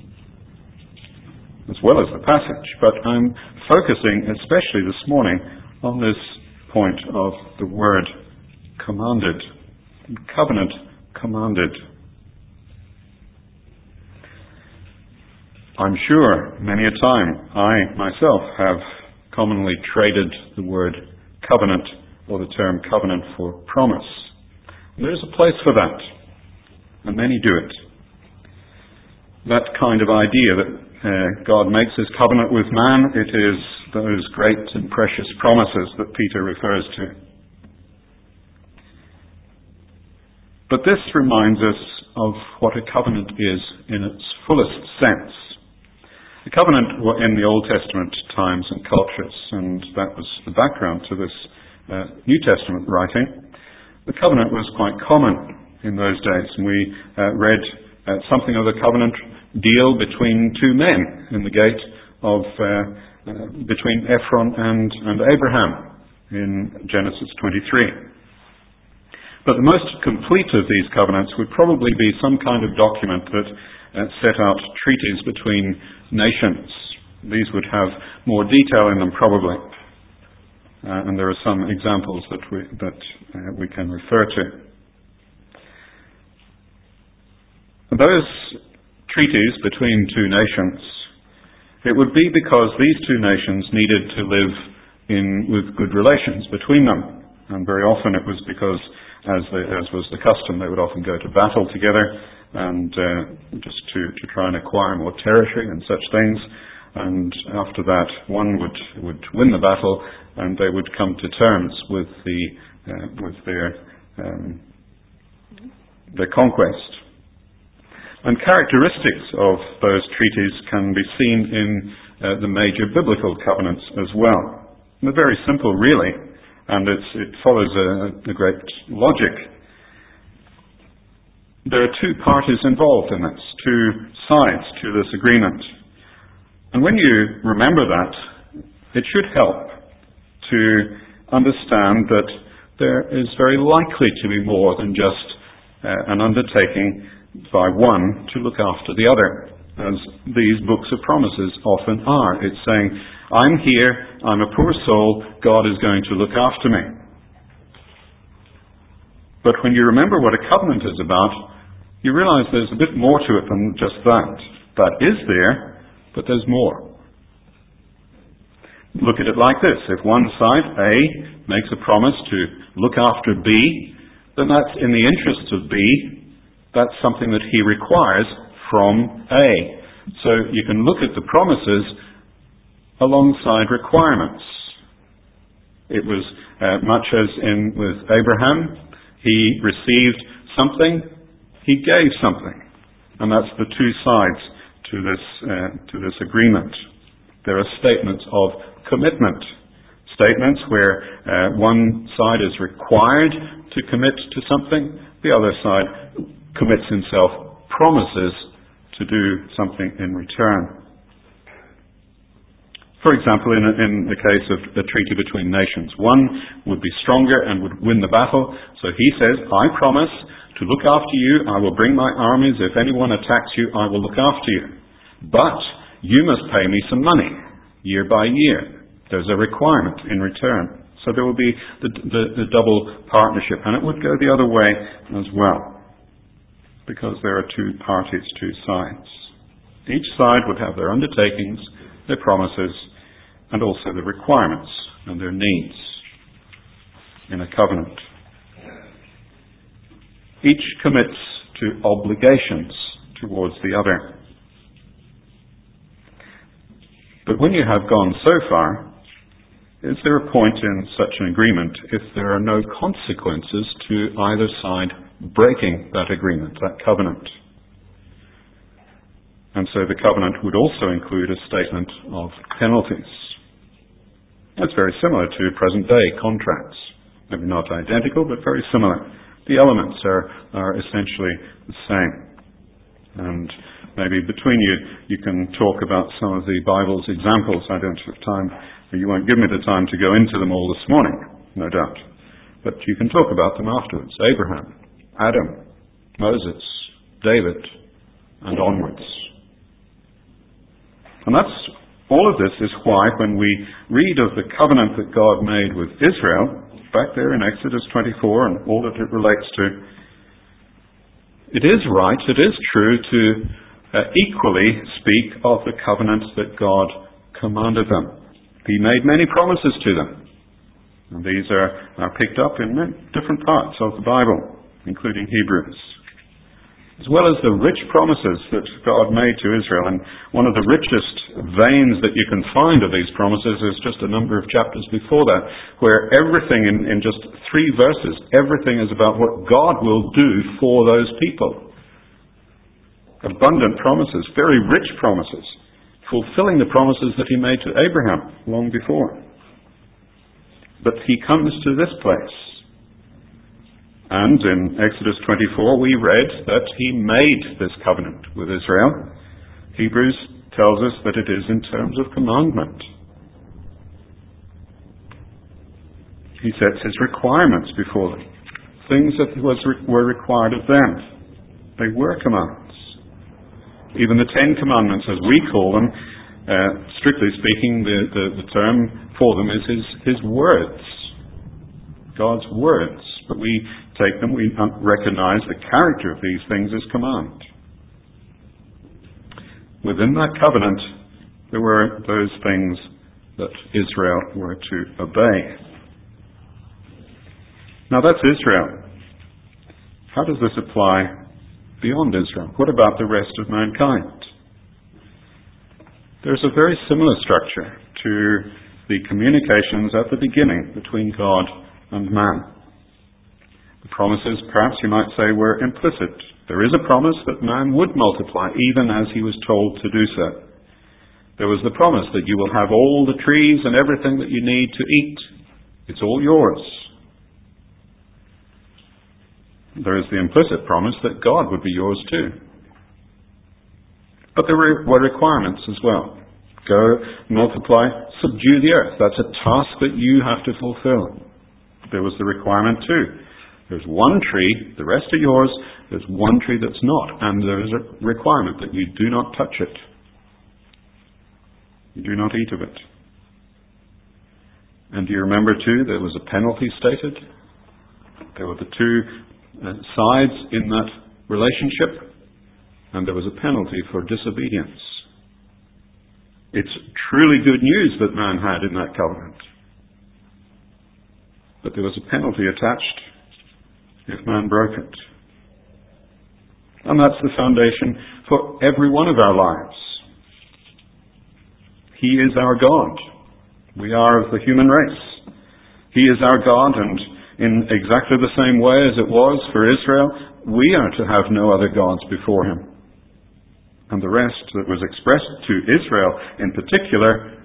as well as the passage, but I'm focusing especially this morning on this point of the word commanded, covenant commanded. I'm sure many a time I myself have commonly traded the word covenant or the term covenant for promise. There's a place for that, and many do it. That kind of idea that God makes his covenant with man, it is those great and precious promises that Peter refers to. But this reminds us of what a covenant is in its fullest sense. The covenant in the Old Testament times and cultures, and that was the background to this New Testament writing. The covenant was quite common in those days, and we read something of the covenant deal between two men in the gate of between Ephron and Abraham in Genesis 23. But the most complete of these covenants would probably be some kind of document that set out treaties between nations. These would have more detail in them probably. And there are some examples that we can refer to. Those treaties between two nations, it would be because these two nations needed to live with good relations between them. And very often it was because, as was the custom, they would often go to battle together and just to try and acquire more territory and such things. And after that, one would win the battle, and they would come to terms with their conquest. And characteristics of those treaties can be seen in the major biblical covenants as well. They're very simple, really, and it follows a great logic. There are two parties involved in this, two sides to this agreement. And when you remember that, it should help to understand that there is very likely to be more than just an undertaking by one to look after the other, as these books of promises often are. It's saying, I'm here, I'm a poor soul, God is going to look after me. But when you remember what a covenant is about, you realize there's a bit more to it than just that. That is there, but there's more. Look at it like this. If one side, A, makes a promise to look after B, then that's in the interests of B. That's something that he requires from A. So you can look at the promises alongside requirements. It was much as with Abraham. He received something, he gave something. And that's the two sides to this agreement. There are statements of commitment. Statements where one side is required to commit to something, the other side commits himself, promises to do something in return. For example, in the case of a treaty between nations, one would be stronger and would win the battle. So he says, I promise to look after you. I will bring my armies. If anyone attacks you, I will look after you. But you must pay me some money year by year. There's a requirement in return. So there will be the double partnership. And it would go the other way as well, because there are two parties, two sides. Each side would have their undertakings, their promises, and also the requirements and their needs in a covenant. Each commits to obligations towards the other. But when you have gone so far, is there a point in such an agreement if there are no consequences to either side breaking that agreement, that covenant? And so the covenant would also include a statement of penalties. That's very similar to present-day contracts. Maybe not identical, but very similar. The elements are essentially the same. And maybe between you can talk about some of the Bible's examples. I don't have time, or you won't give me the time to go into them all this morning, no doubt. But you can talk about them afterwards. Abraham, Adam, Moses, David, and onwards. And all of this is why when we read of the covenant that God made with Israel, back there in Exodus 24 and all that it relates to, it is right, it is true to equally speak of the covenant that God commanded them. He made many promises to them. And these are picked up in different parts of the Bible, including Hebrews, as well as the rich promises that God made to Israel. And one of the richest veins that you can find of these promises is just a number of chapters before that, where everything in just 3 verses, everything is about what God will do for those people. Abundant promises, very rich promises, fulfilling the promises that he made to Abraham long before. But he comes to this place. And in Exodus 24 we read that he made this covenant with Israel. Hebrews tells us that it is in terms of commandment. He sets his requirements before them. Things that were required of them. They were commands. Even the 10 Commandments, as we call them, strictly speaking, the term for them is his words. God's words. But we take them, we recognize the character of these things as command. Within that covenant, there were those things that Israel were to obey. Now that's Israel. How does this apply beyond Israel? What about the rest of mankind? There's a very similar structure to the communications at the beginning between God and man. The promises, perhaps you might say, were implicit. There is a promise that man would multiply, even as he was told to do so. There was the promise that you will have all the trees and everything that you need to eat. It's all yours. There is the implicit promise that God would be yours too. But there were requirements as well. Go, multiply, subdue the earth. That's a task that you have to fulfill. There was the requirement too. There's one tree, the rest are yours. There's one tree that's not. And there is a requirement that you do not touch it. You do not eat of it. And do you remember too, there was a penalty stated? There were the two sides in that relationship, and there was a penalty for disobedience. It's truly good news that man had in that covenant. But there was a penalty attached if man broke it. And that's the foundation for every one of our lives. He is our God. We are of the human race. He is our God, and in exactly the same way as it was for Israel, we are to have no other gods before him. And the rest that was expressed to Israel in particular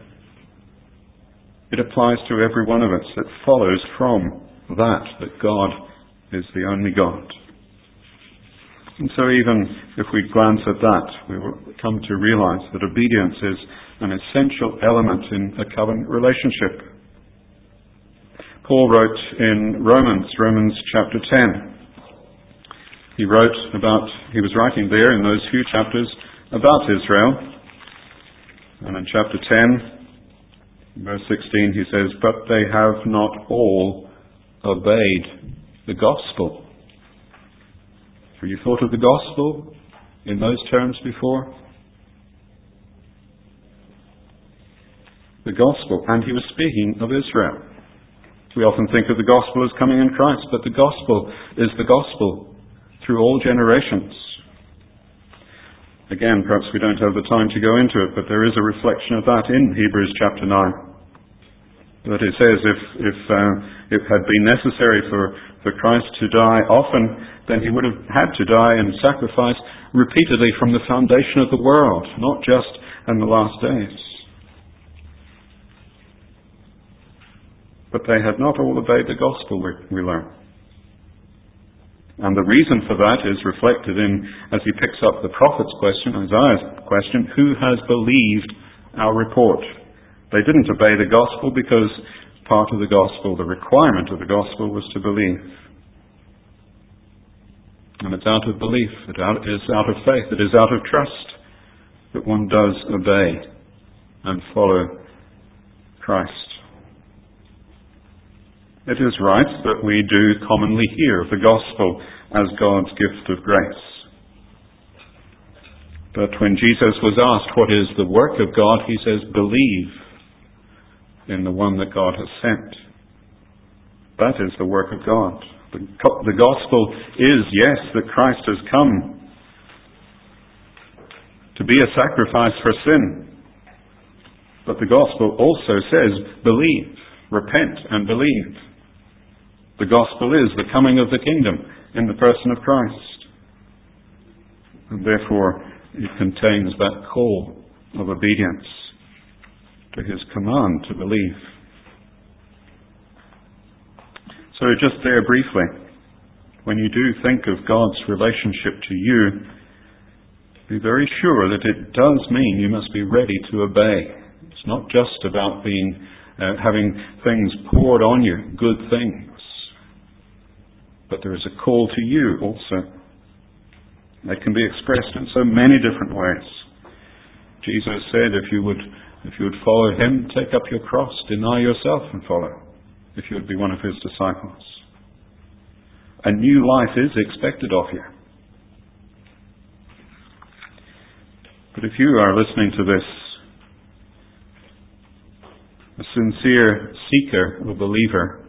It applies to every one of us. It follows from that God is the only God. And so even if we glance at that, we will come to realize that obedience is an essential element in a covenant relationship. Paul wrote in Romans chapter 10. He was writing there in those few chapters about Israel. And in chapter 10, verse 16, he says, "But they have not all obeyed the gospel." Have you thought of the gospel in those terms before? The gospel. And he was speaking of Israel. We often think of the gospel as coming in Christ, but the gospel is the gospel through all generations. Again, perhaps we don't have the time to go into it, but there is a reflection of that in Hebrews chapter 9. That it says if it had been necessary for Christ to die often, then he would have had to die and sacrifice repeatedly from the foundation of the world, not just in the last days. But they had not all obeyed the gospel, we learn. And the reason for that is reflected in, as he picks up the prophet's question, Isaiah's question, who has believed our report? They didn't obey the gospel because part of the gospel, the requirement of the gospel, was to believe. And it's out of belief, it is out of faith, it is out of trust that one does obey and follow Christ. It is right that we do commonly hear of the gospel as God's gift of grace. But when Jesus was asked what is the work of God, he says, believe in the one that God has sent. That is the work of God. The gospel is, yes, that Christ has come to be a sacrifice for sin. But the gospel also says, believe, repent and believe. The gospel is the coming of the kingdom in the person of Christ. And therefore, it contains that call of obedience to his command to believe. So just there briefly, when you do think of God's relationship to you, be very sure that it does mean you must be ready to obey. It's not just about having things poured on you, good things. But there is a call to you also. That can be expressed in so many different ways. Jesus said, if you would follow him, take up your cross, deny yourself and follow, if you would be one of his disciples. A new life is expected of you. But if you are listening to this, a sincere seeker or believer,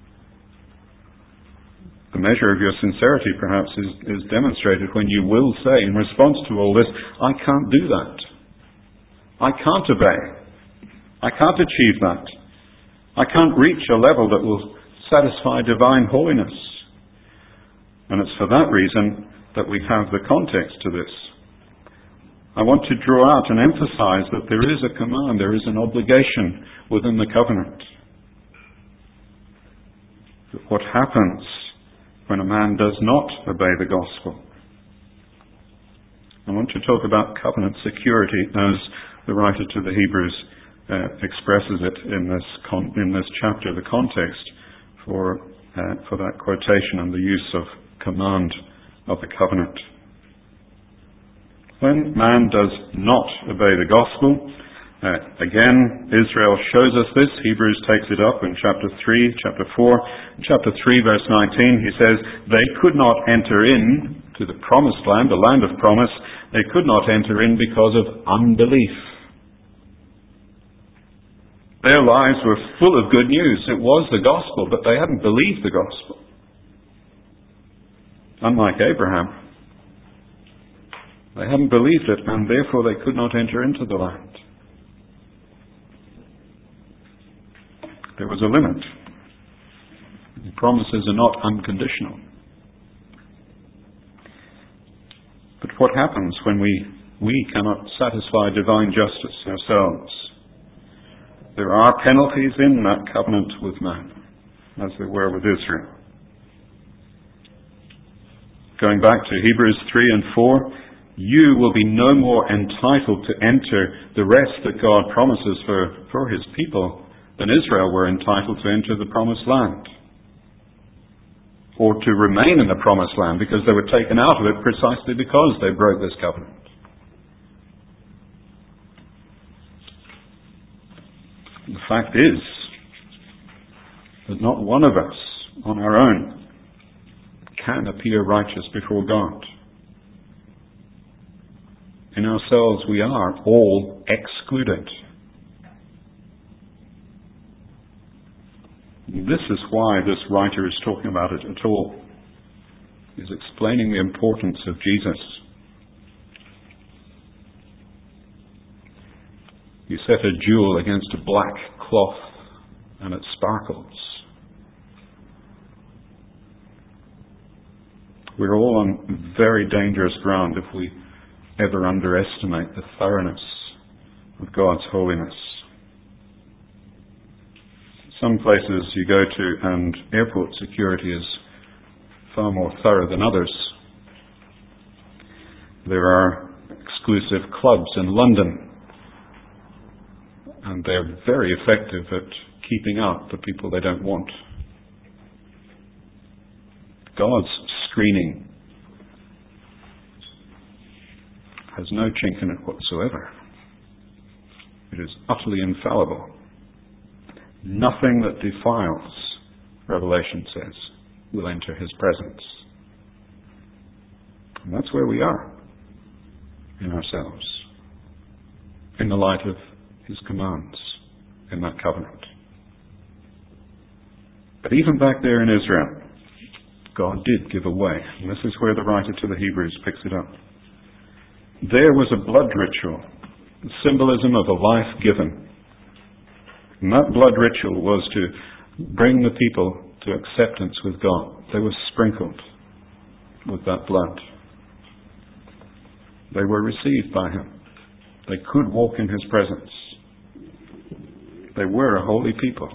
the measure of your sincerity perhaps is demonstrated when you will say in response to all this, I can't do that. I can't obey. I can't achieve that. I can't reach a level that will satisfy divine holiness. And it's for that reason that we have the context to this. I want to draw out and emphasize that there is a command, there is an obligation within the covenant. That what happens when a man does not obey the gospel? I want to talk about covenant security as the writer to the Hebrews expresses it in this chapter, the context for that quotation and the use of command of the covenant. When man does not obey the gospel, again, Israel shows us this. Hebrews takes it up in chapter 3, chapter 4. In chapter 3, verse 19, he says, they could not enter in to the promised land, the land of promise. They could not enter in because of unbelief. Their lives were full of good news. It was the gospel, but they hadn't believed the gospel. Unlike Abraham, they hadn't believed it, and therefore they could not enter into the land. There was a limit. The promises are not unconditional. But what happens when we cannot satisfy divine justice ourselves? There are penalties in that covenant with man, as there were with Israel. Going back to Hebrews 3 and 4, you will be no more entitled to enter the rest that God promises for his people than Israel were entitled to enter the promised land, or to remain in the promised land, because they were taken out of it precisely because they broke this covenant. The fact is that not one of us on our own can appear righteous before God. In ourselves we are all excluded. This is why this writer is talking about it at all. He's explaining the importance of Jesus. You set a jewel against a black cloth and it sparkles. We're all on very dangerous ground if we ever underestimate the thoroughness of God's holiness. Some places you go to and airport security is far more thorough than others. There are exclusive clubs in London, and they're very effective at keeping out the people they don't want. God's screening has no chink in it whatsoever. It is utterly infallible. Nothing that defiles, Revelation says, will enter his presence. And that's where we are in ourselves, in the light of his commands in that covenant. But even back there in Israel, God did give away. And this is where the writer to the Hebrews picks it up. There was a blood ritual, the symbolism of a life given. And that blood ritual was to bring the people to acceptance with God. They were sprinkled with that blood. They were received by him. They could walk in his presence. They were a holy people.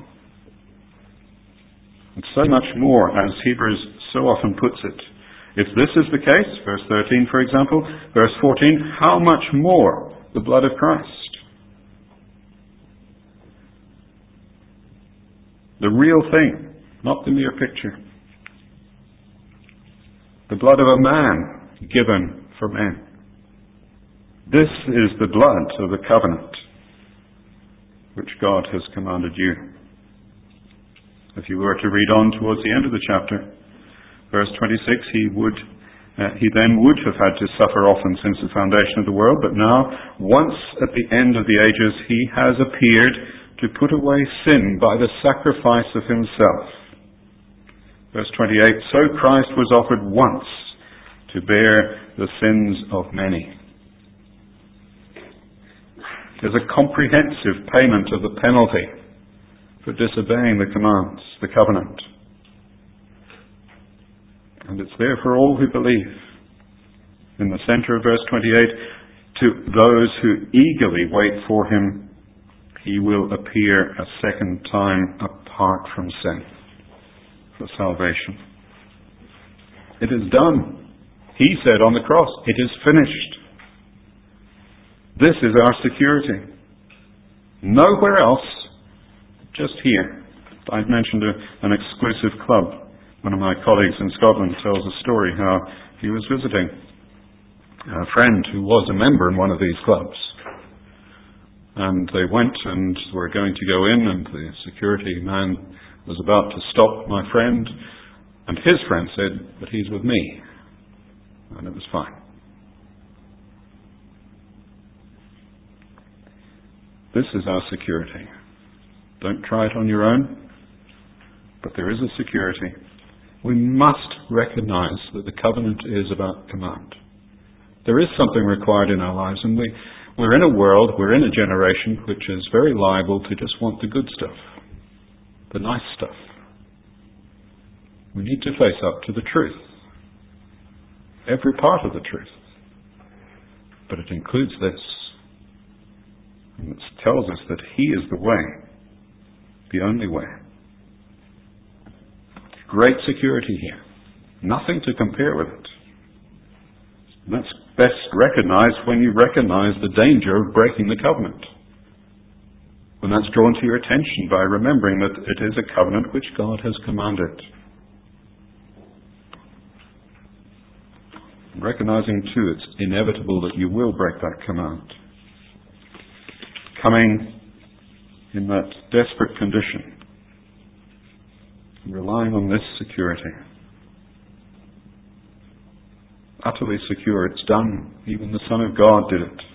And so much more, as Hebrews so often puts it. If this is the case, verse 13 for example, verse 14, how much more the blood of Christ? The real thing, not the mere picture. The blood of a man given for men. This is the blood of the covenant which God has commanded you. If you were to read on towards the end of the chapter, verse 26, he then would have had to suffer often since the foundation of the world, but now, once at the end of the ages, he has appeared to put away sin by the sacrifice of himself. Verse 28, so Christ was offered once to bear the sins of many. There's a comprehensive payment of the penalty for disobeying the commands, the covenant. And it's there for all who believe. In the center of verse 28, to those who eagerly wait for him, he will appear a second time apart from sin for salvation. It is done. He said on the cross, it is finished. This is our security. Nowhere else, just here. I've mentioned an exclusive club. One of my colleagues in Scotland tells a story how he was visiting a friend who was a member in one of these clubs. And they went and were going to go in, and the security man was about to stop my friend, and his friend said, but he's with me. And it was fine. This is our security. Don't try it on your own, but there is a security. We must recognize that the covenant is about command. There is something required in our lives, and we're in a world, we're in a generation which is very liable to just want the good stuff, the nice stuff. We need to face up to the truth, every part of the truth. But it includes this. And it tells us that he is the way the only way. Great security here. Nothing to compare with it. And that's best recognized when you recognize the danger of breaking the covenant. When that's drawn to your attention by remembering that it is a covenant which God has commanded. Recognizing too it's inevitable that you will break that command. Coming in that desperate condition, relying on this security. Utterly secure, it's done. Even the Son of God did it.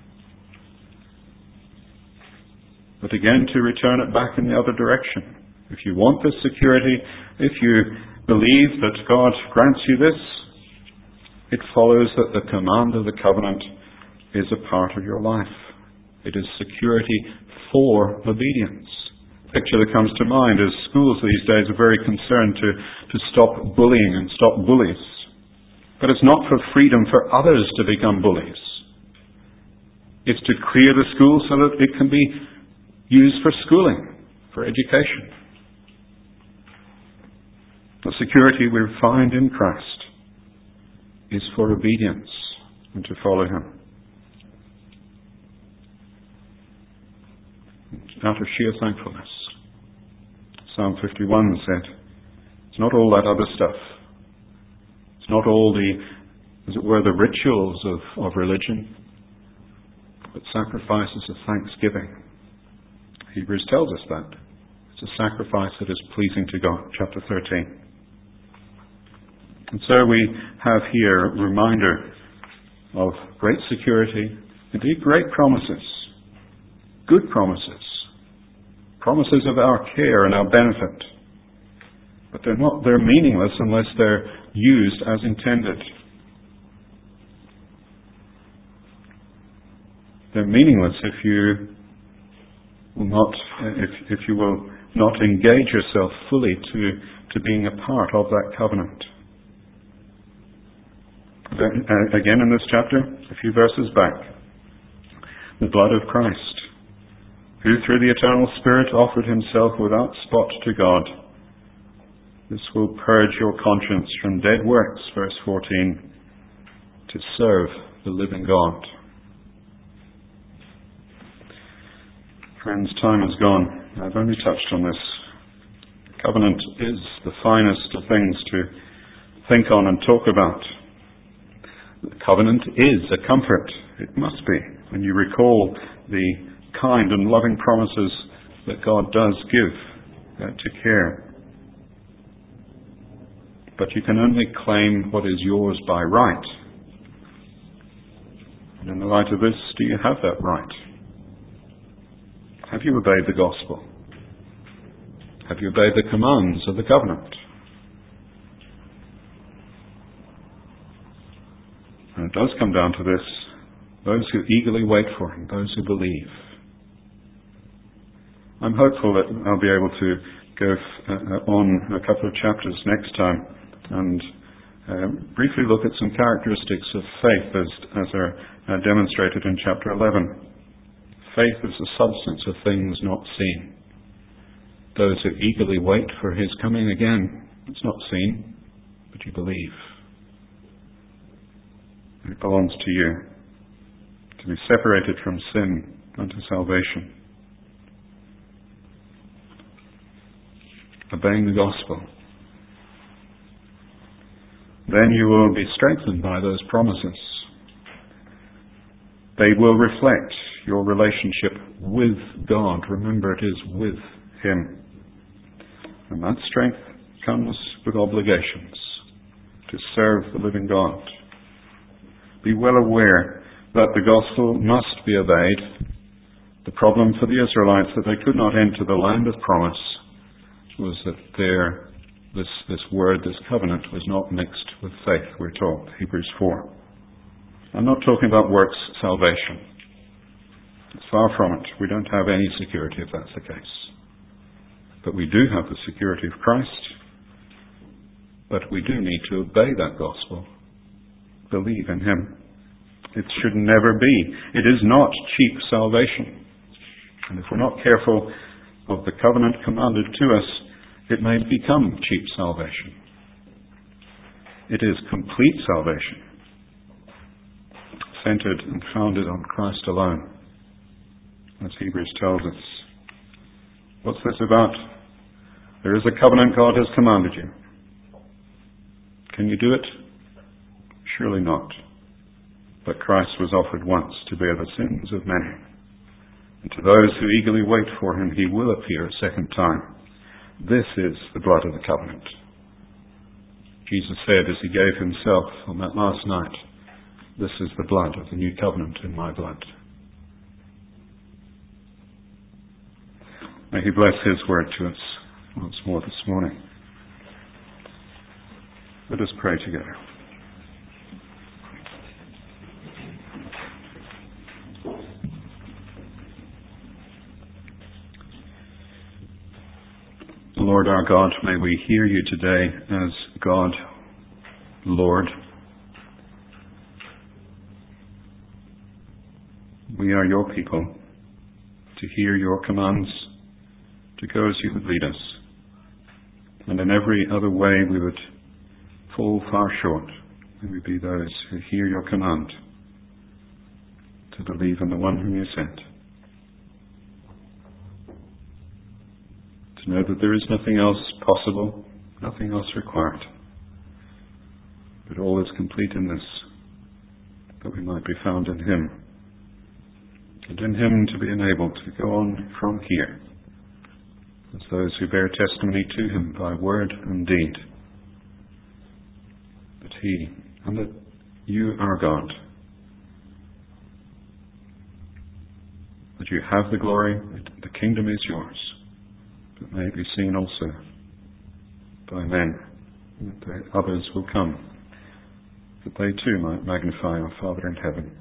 But again, to return it back in the other direction. If you want this security, if you believe that God grants you this, it follows that the command of the covenant is a part of your life. It is security for obedience. The picture that comes to mind is schools these days are very concerned to stop bullying and stop bullies. But it's not for freedom for others to become bullies. It's to clear the school so that it can be used for schooling, for education. The security we find in Christ is for obedience and to follow Him. Out of sheer thankfulness. Psalm 51 said, it's not all that other stuff. It's not all the, as it were, the rituals of religion, but sacrifices of thanksgiving. Hebrews tells us that. It's a sacrifice that is pleasing to God, chapter 13. And so we have here a reminder of great security, indeed great promises, good promises, promises of our care and our benefit. But they're meaningless unless they're used as intended. They're meaningless if you will not engage yourself fully to being a part of that covenant. Again in this chapter, a few verses back, the blood of Christ, who through the eternal Spirit offered Himself without spot to God. This will purge your conscience from dead works, verse 14, to serve the living God. Friends, time is gone. I've only touched on this. The covenant is the finest of things to think on and talk about. The covenant is a comfort. It must be, when you recall the kind and loving promises that God does give to care. But you can only claim what is yours by right. And in the light of this, do you have that right? Have you obeyed the gospel? Have you obeyed the commands of the covenant? And it does come down to this: those who eagerly wait for Him, those who believe. I'm hopeful that I'll be able to go on a couple of chapters next time and briefly look at some characteristics of faith as are demonstrated in chapter 11. Faith is the substance of things not seen. Those who eagerly wait for His coming again. It's not seen, but you believe. It belongs to you to be separated from sin unto salvation. Obeying the gospel. Then you will be strengthened by those promises. They will reflect your relationship with God. Remember, it is with Him. And that strength comes with obligations to serve the living God. Be well aware that the gospel must be obeyed. The problem for the Israelites that they could not enter the land of promise was that this word, this covenant, was not mixed with faith, we're told, Hebrews 4. I'm not talking about works salvation. It's far from it. We don't have any security if that's the case. But we do have the security of Christ. But we do need to obey that gospel. Believe in Him. It should never be. It is not cheap salvation. And if we're not careful, of the covenant commanded to us, it may become cheap salvation. It is complete salvation, centered and founded on Christ alone, as Hebrews tells us. What's this about? There is a covenant God has commanded you. Can you do it? Surely not. But Christ was offered once to bear the sins of many. And to those who eagerly wait for him, he will appear a second time. This is the blood of the covenant. Jesus said as he gave himself on that last night, this is the blood of the new covenant in my blood. May he bless his word to us once more this morning. Let us pray together. Lord our God, may we hear you today as God, Lord. We are your people, to hear your commands, to go as you would lead us. And in every other way we would fall far short. May we be those who hear your command to believe in the one whom you sent. To know that there is nothing else possible, nothing else required. But all is complete in this, that we might be found in him. And in him to be enabled to go on from here as those who bear testimony to him by word and deed. That he and that you are God. That you have the glory, the kingdom is yours. But may it be seen also by men, that others will come, that they too might magnify our Father in heaven.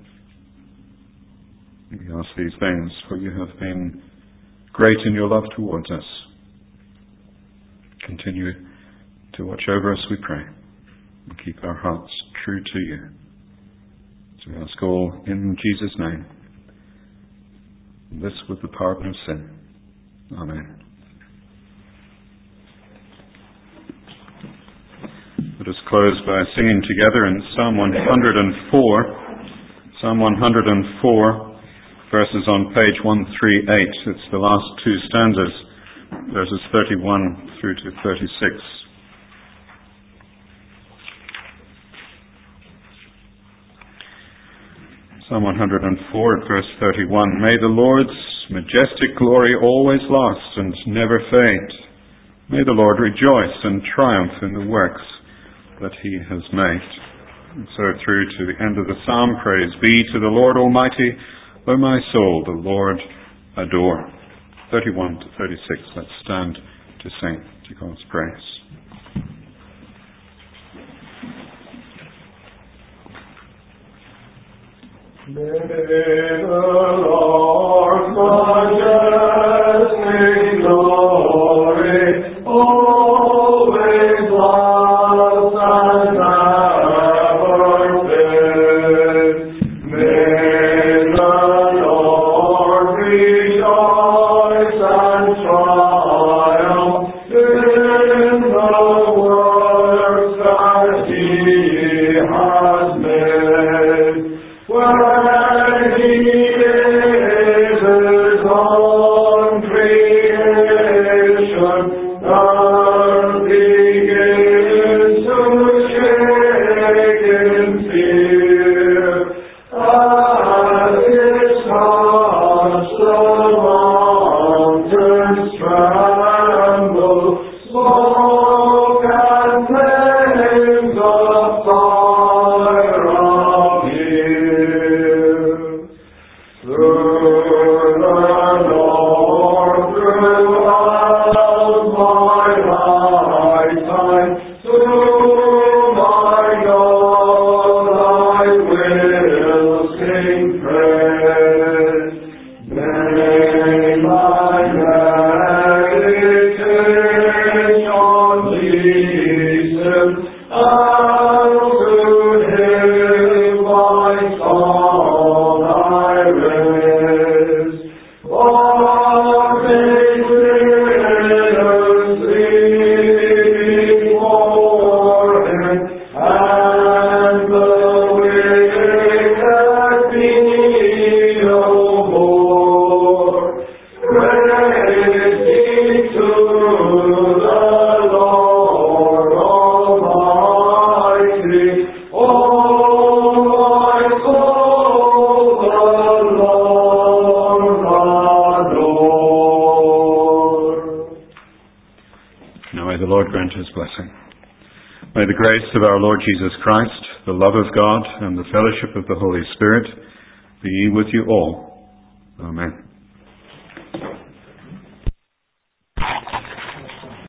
We ask these things, for you have been great in your love towards us. Continue to watch over us, we pray, and keep our hearts true to you. So we ask all in Jesus' name, and this with the pardon of sin. Amen. Let us close by singing together in Psalm 104. Psalm 104, verses on page 138. It's the last two stanzas, verses 31 through to 36. Psalm 104 at verse 31. May the Lord's majestic glory always last and never fade. May the Lord rejoice and triumph in the works that he has made. And so through to the end of the psalm, praise be to the Lord Almighty, O my soul, the Lord adore. 31 to 36, let's stand to sing to God's praise. May the Lord's majestic glory always last and never fade. May the Lord rejoice and triumph in the works that he has made. When he Now may the Lord grant his blessing. May the grace of our Lord Jesus Christ, the love of God, and the fellowship of the Holy Spirit be with you all. Amen.